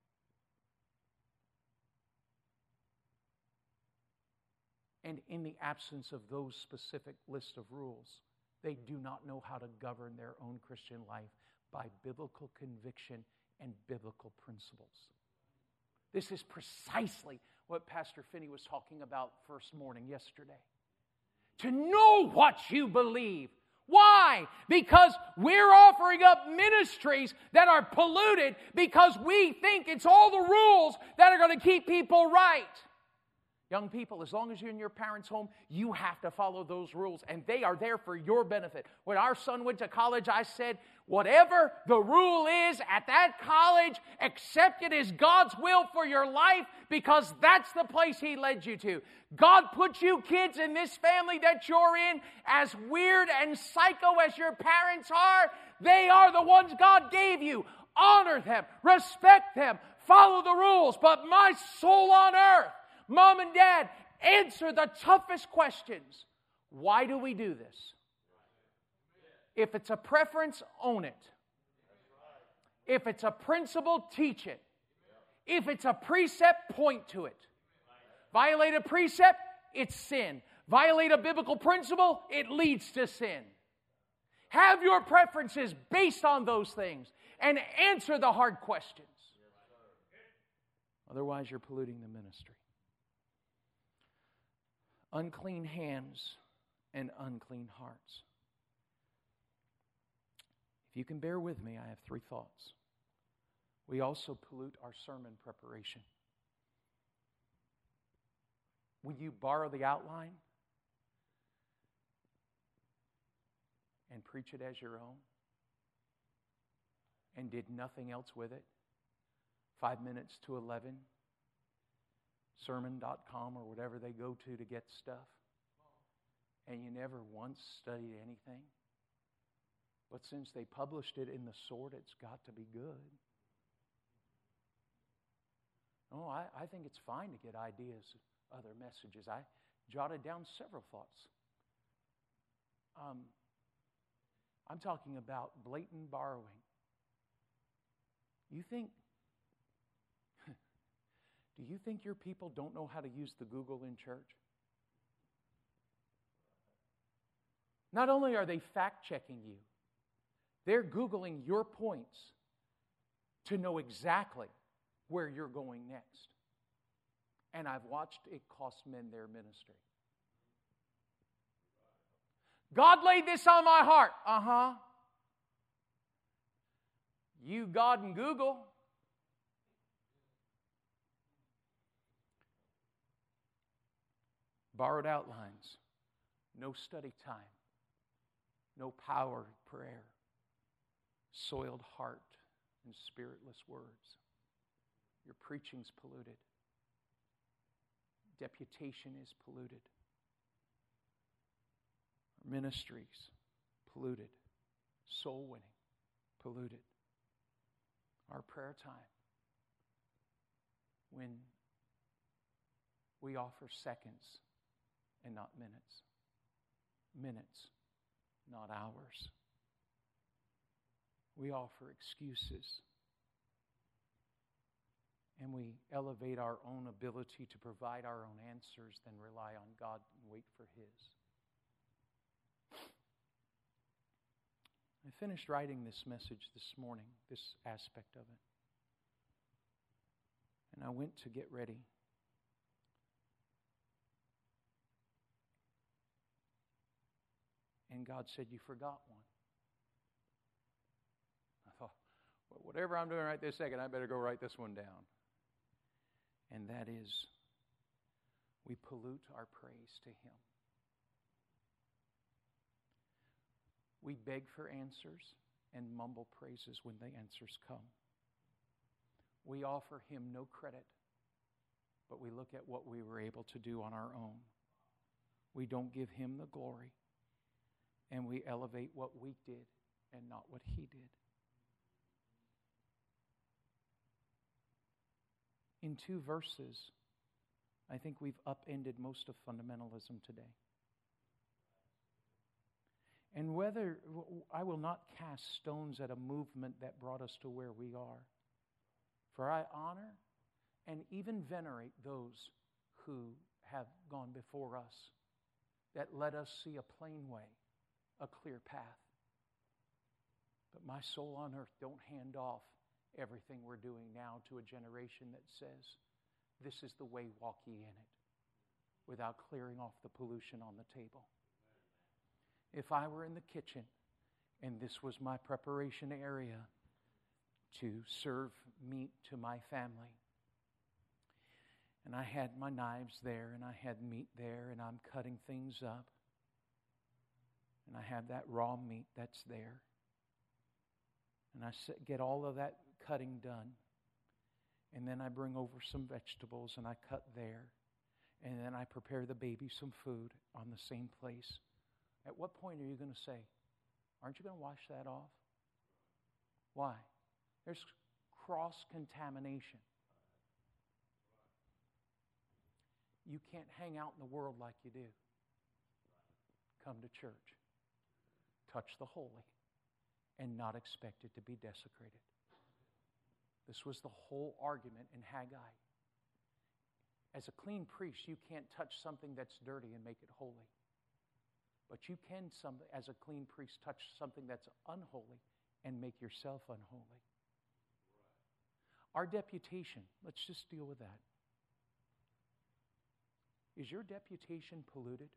And in the absence of those specific list of rules, they do not know how to govern their own Christian life by biblical conviction and biblical principles. This is precisely what Pastor Finney was talking about first morning yesterday. To know what you believe. Why? Because we're offering up ministries that are polluted because we think it's all the rules that are going to keep people right. Young people, as long as you're in your parents' home, you have to follow those rules, and they are there for your benefit. When our son went to college, I said, whatever the rule is at that college, accept it as God's will for your life, because that's the place He led you to. God put you kids in this family that you're in, as weird and psycho as your parents are, they are the ones God gave you. Honor them, respect them, follow the rules. But my soul on earth, Mom and Dad, answer the toughest questions. Why do we do this? If it's a preference, own it. If it's a principle, teach it. If it's a precept, point to it. Violate a precept, it's sin. Violate a biblical principle, it leads to sin. Have your preferences based on those things and answer the hard questions. Otherwise, you're polluting the ministry. Unclean hands and unclean hearts. If you can bear with me, I have 3 thoughts. We also pollute our sermon preparation. When you borrow the outline and preach it as your own and did nothing else with it, 5 minutes to 11, sermon.com or whatever they go to get stuff, and you never once studied anything, but since they published it in the Sword, it's got to be good. No, I think it's fine to get ideas, other messages. I jotted down several thoughts. I'm talking about blatant borrowing. Do you think your people don't know how to use the Google in church? Not only are they fact-checking you, they're Googling your points to know exactly where you're going next. And I've watched it cost men their ministry. God laid this on my heart. You, God, and Google. Borrowed outlines. No study time. No power of prayer. Soiled heart and spiritless words. Your preaching's polluted. Deputation is polluted. Ministries polluted. Soul winning polluted. Our prayer time, when we offer seconds and not minutes. Minutes, not hours. We offer excuses. And we elevate our own ability to provide our own answers, then rely on God and wait for His. I finished writing this message this morning, this aspect of it. And I went to get ready. And God said, you forgot one. I thought, well, whatever I'm doing right this second, I better go write this one down. And that is, we pollute our praise to Him. We beg for answers and mumble praises when the answers come. We offer Him no credit, but we look at what we were able to do on our own. We don't give Him the glory, and we elevate what we did and not what He did. In 2 verses, I think we've upended most of fundamentalism today. And whether I will not cast stones at a movement that brought us to where we are, for I honor and even venerate those who have gone before us, that let us see a plain way, a clear path. But my soul on earth, don't hand off everything we're doing now to a generation that says, this is the way, walk ye in it, without clearing off the pollution on the table. If I were in the kitchen and this was my preparation area to serve meat to my family, And I had my knives there, and I had meat there, and I'm cutting things up. And I have that raw meat that's there. And I get all of that cutting done. And then I bring over some vegetables, and I cut there. And then I prepare the baby some food on the same place. At what point are you going to say, aren't you going to wash that off? Why? There's cross-contamination. You can't hang out in the world like you do. Come to church. Touch the holy and not expect it to be desecrated. This was the whole argument in Haggai. As a clean priest, you can't touch something that's dirty and make it holy. But you can, as a clean priest, touch something that's unholy and make yourself unholy. Our deputation, let's just deal with that. Is your deputation polluted?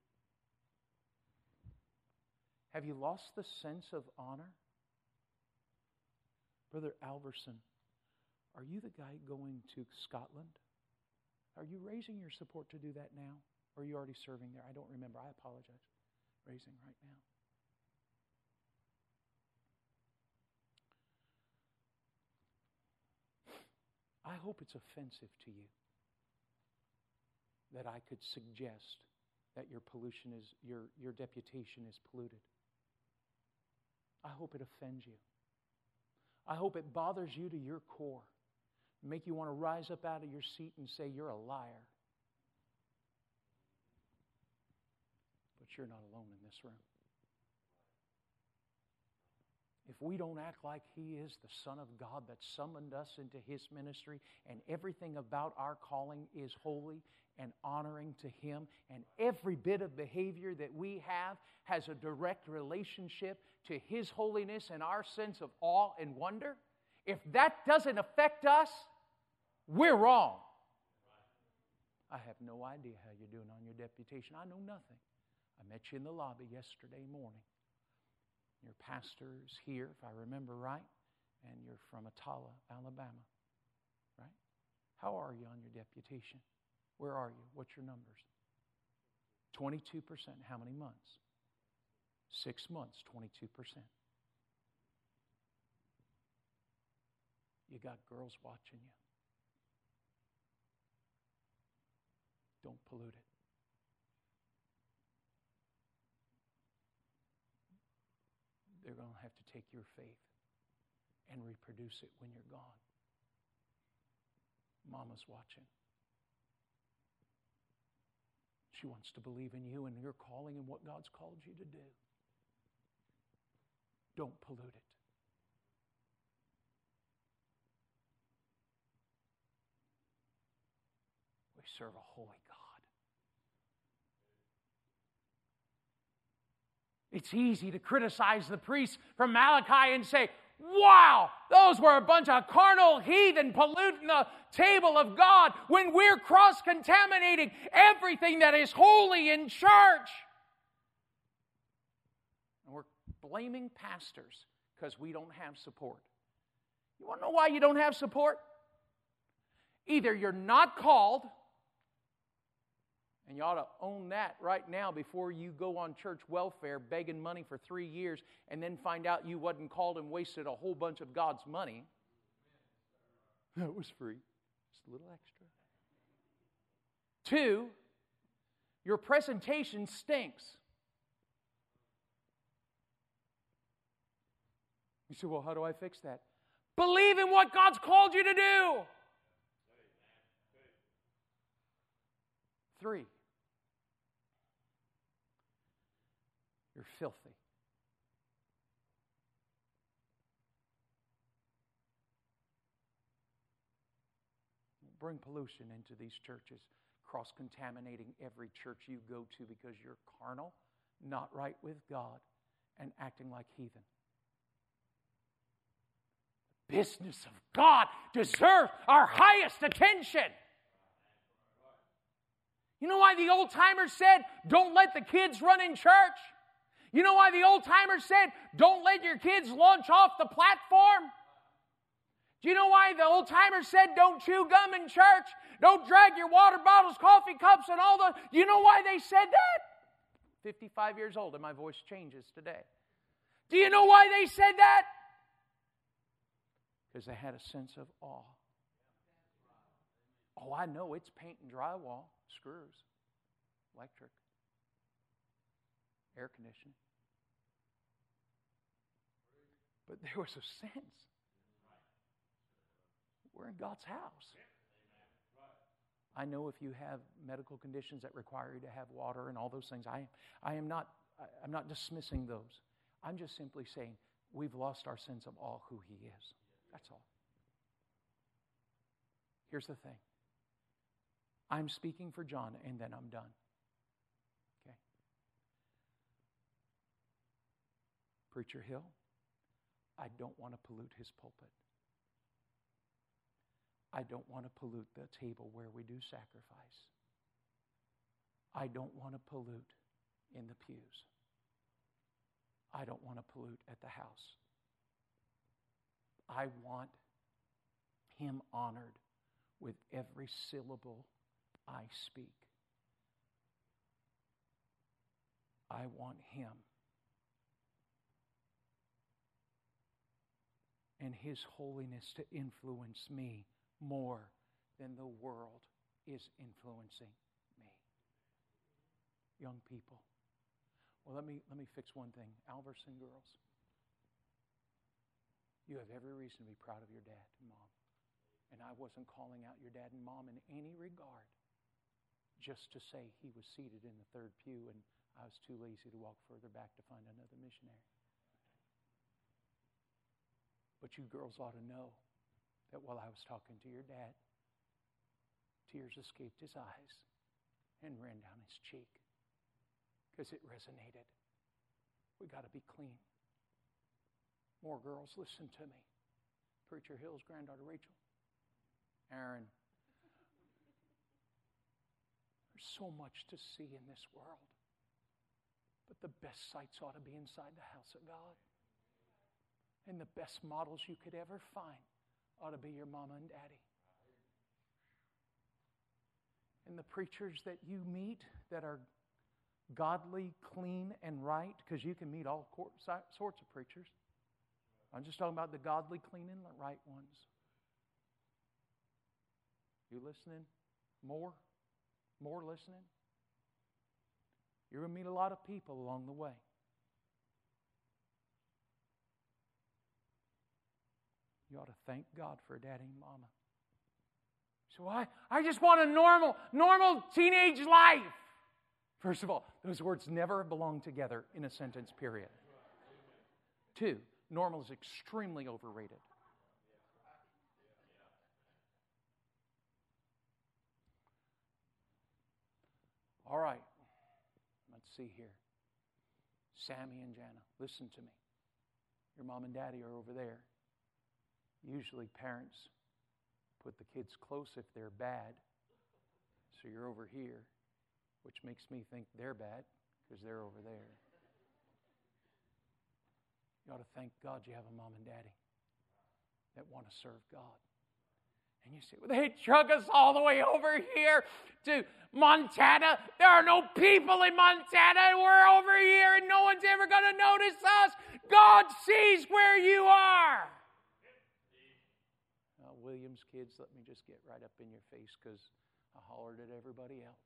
Have you lost the sense of honor? Brother Alverson, are you the guy going to Scotland? Are you raising your support to do that now? Or are you already serving there? I don't remember. I apologize. Raising right now. I hope it's offensive to you that I could suggest that your pollution is your deputation is polluted. I hope it offends you. I hope it bothers you to your core. Make you want to rise up out of your seat and say, you're a liar. But you're not alone in this room. If we don't act like He is the Son of God that summoned us into His ministry, and everything about our calling is holy and honoring to Him, and every bit of behavior that we have has a direct relationship to His holiness and our sense of awe and wonder, if that doesn't affect us, we're wrong. I have no idea how you're doing on your deputation. I know nothing. I met you in the lobby yesterday morning. Your pastor's here, if I remember right, and you're from Atala, Alabama, right? How are you on your deputation? Where are you? What's your numbers? 22%. How many months? 6 months, 22%. You got girls watching you. Don't pollute it. They're going to have to take your faith and reproduce it when you're gone. Mama's watching. She wants to believe in you and your calling and what God's called you to do. Don't pollute it. We serve a holy God. It's easy to criticize the priests from Malachi and say, wow, those were a bunch of carnal heathen polluting the table of God, when we're cross-contaminating everything that is holy in church. And we're blaming pastors because we don't have support. You want to know why you don't have support? Either you're not called, and you ought to own that right now before you go on church welfare begging money for 3 years and then find out you wasn't called and wasted a whole bunch of God's money. That was free. Just a little extra. 2, your presentation stinks. You say, well, how do I fix that? Believe in what God's called you to do. 3, you're filthy. Bring pollution into these churches, cross-contaminating every church you go to because you're carnal, not right with God, and acting like heathen. The business of God deserves our highest attention. You know why the old-timers said, don't let the kids run in church? You know why the old-timers said, don't let your kids launch off the platform? Do you know why the old-timers said, don't chew gum in church? Don't drag your water bottles, coffee cups, and all the... You know why they said that? 55 years old and my voice changes today. Do you know why they said that? Because they had a sense of awe. Oh, I know it's paint and drywall, screws, electric, air conditioning. But there was a sense. We're in God's house. I know if you have medical conditions that require you to have water and all those things, I'm not dismissing those. I'm just simply saying we've lost our sense of awe who He is. That's all. Here's the thing. I'm speaking for John, and then I'm done. Okay? Preacher Hill, I don't want to pollute his pulpit. I don't want to pollute the table where we do sacrifice. I don't want to pollute in the pews. I don't want to pollute at the house. I want Him honored with every syllable I speak. I want Him and His holiness to influence me more than the world is influencing me. Young people. Well, let me fix one thing. Alverson girls, you have every reason to be proud of your dad and mom. And I wasn't calling out your dad and mom in any regard just to say he was seated in the third pew and I was too lazy to walk further back to find another missionary. But you girls ought to know that while I was talking to your dad, tears escaped his eyes and ran down his cheek because it resonated. We got to be clean. More girls, listen to me. Preacher Hill's granddaughter Rachel, Aaron. There's so much to see in this world, but the best sights ought to be inside the house of God. And the best models you could ever find ought to be your mama and daddy. And the preachers that you meet that are godly, clean, and right, because you can meet all sorts of preachers. I'm just talking about the godly, clean, and right ones. You listening? More listening? You're going to meet a lot of people along the way. You ought to thank God for daddy and mama. So I just want a normal teenage life. First of all, those words never belong together in a sentence, period. 2, normal is extremely overrated. All right. Let's see here. Sammy and Jana, listen to me. Your mom and daddy are over there. Usually parents put the kids close if they're bad. So you're over here, which makes me think they're bad because they're over there. You ought to thank God you have a mom and daddy that want to serve God. And you say, well, they drug us all the way over here to Montana. There are no people in Montana. We're over here and no one's ever going to notice us. God sees where you are. Williams kids, let me just get right up in your face because I hollered at everybody else.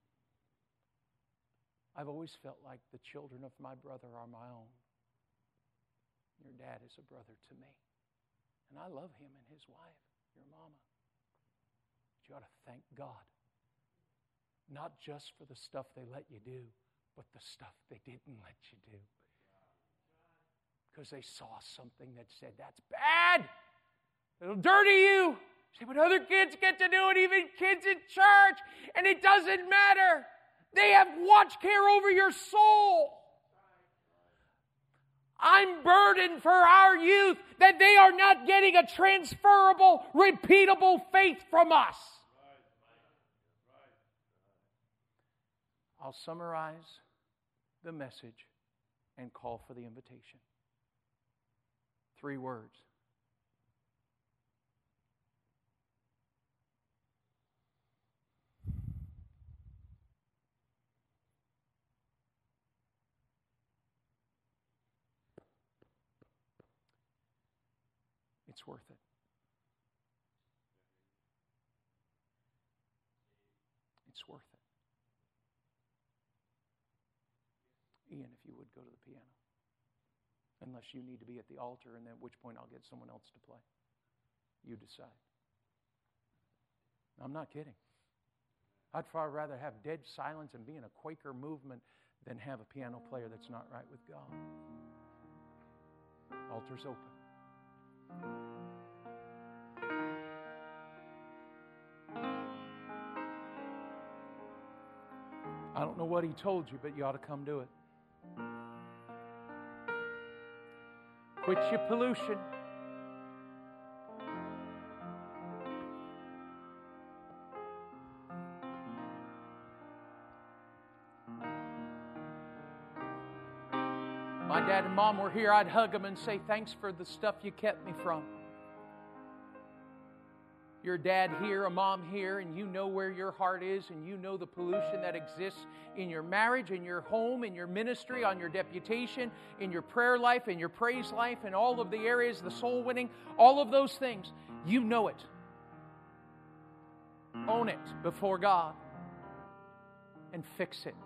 I've always felt like the children of my brother are my own. Your dad is a brother to me. And I love him and his wife, your mama. But you ought to thank God. Not just for the stuff they let you do, but the stuff they didn't let you do. Because they saw something that said, that's bad. It'll dirty you. See what other kids get to do, and even kids in church, and it doesn't matter. They have watch care over your soul. I'm burdened for our youth that they are not getting a transferable, repeatable faith from us. I'll summarize the message and call for the invitation. 3 words. It's worth it. It's worth it. Ian, if you would go to the piano. Unless you need to be at the altar, and at which point I'll get someone else to play. You decide. I'm not kidding. I'd far rather have dead silence and be in a Quaker movement than have a piano player that's not right with God. Altar's open. I don't know what he told you, but you ought to come do it. Quit your pollution. My dad and mom were here, I'd hug them and say, thanks for the stuff you kept me from. Your dad here, a mom here, and you know where your heart is, and you know the pollution that exists in your marriage, in your home, in your ministry, on your deputation, in your prayer life, in your praise life, in all of the areas, the soul winning, all of those things. You know it. Own it before God and fix it.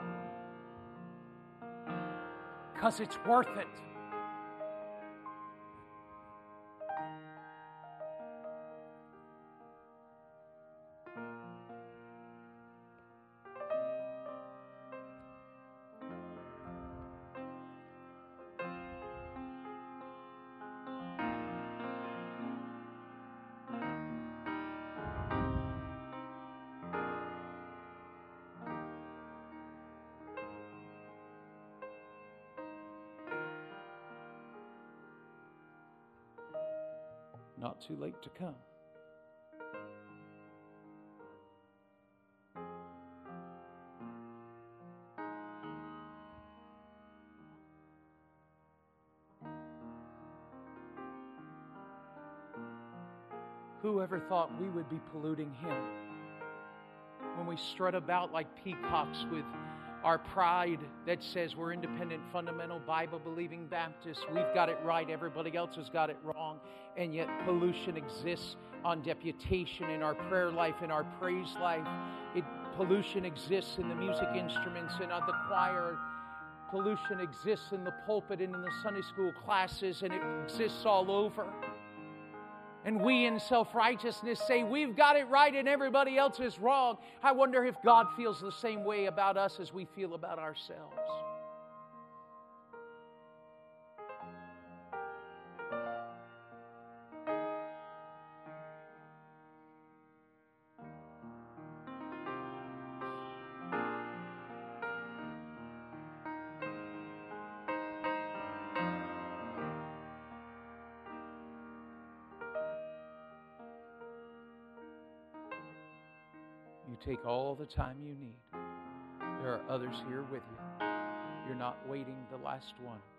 Because it's worth it. Not too late to come. Whoever thought we would be polluting Him when we strut about like peacocks with our pride that says we're independent, fundamental, Bible-believing Baptists. We've got it right. Everybody else has got it wrong. And yet pollution exists on deputation, in our prayer life, in our praise life. Pollution exists in the music instruments and on the choir. Pollution exists in the pulpit and in the Sunday school classes, and it exists all over. And we in self-righteousness say we've got it right and everybody else is wrong. I wonder if God feels the same way about us as we feel about ourselves. You take all the time you need. There are others here with you. You're not waiting the last one.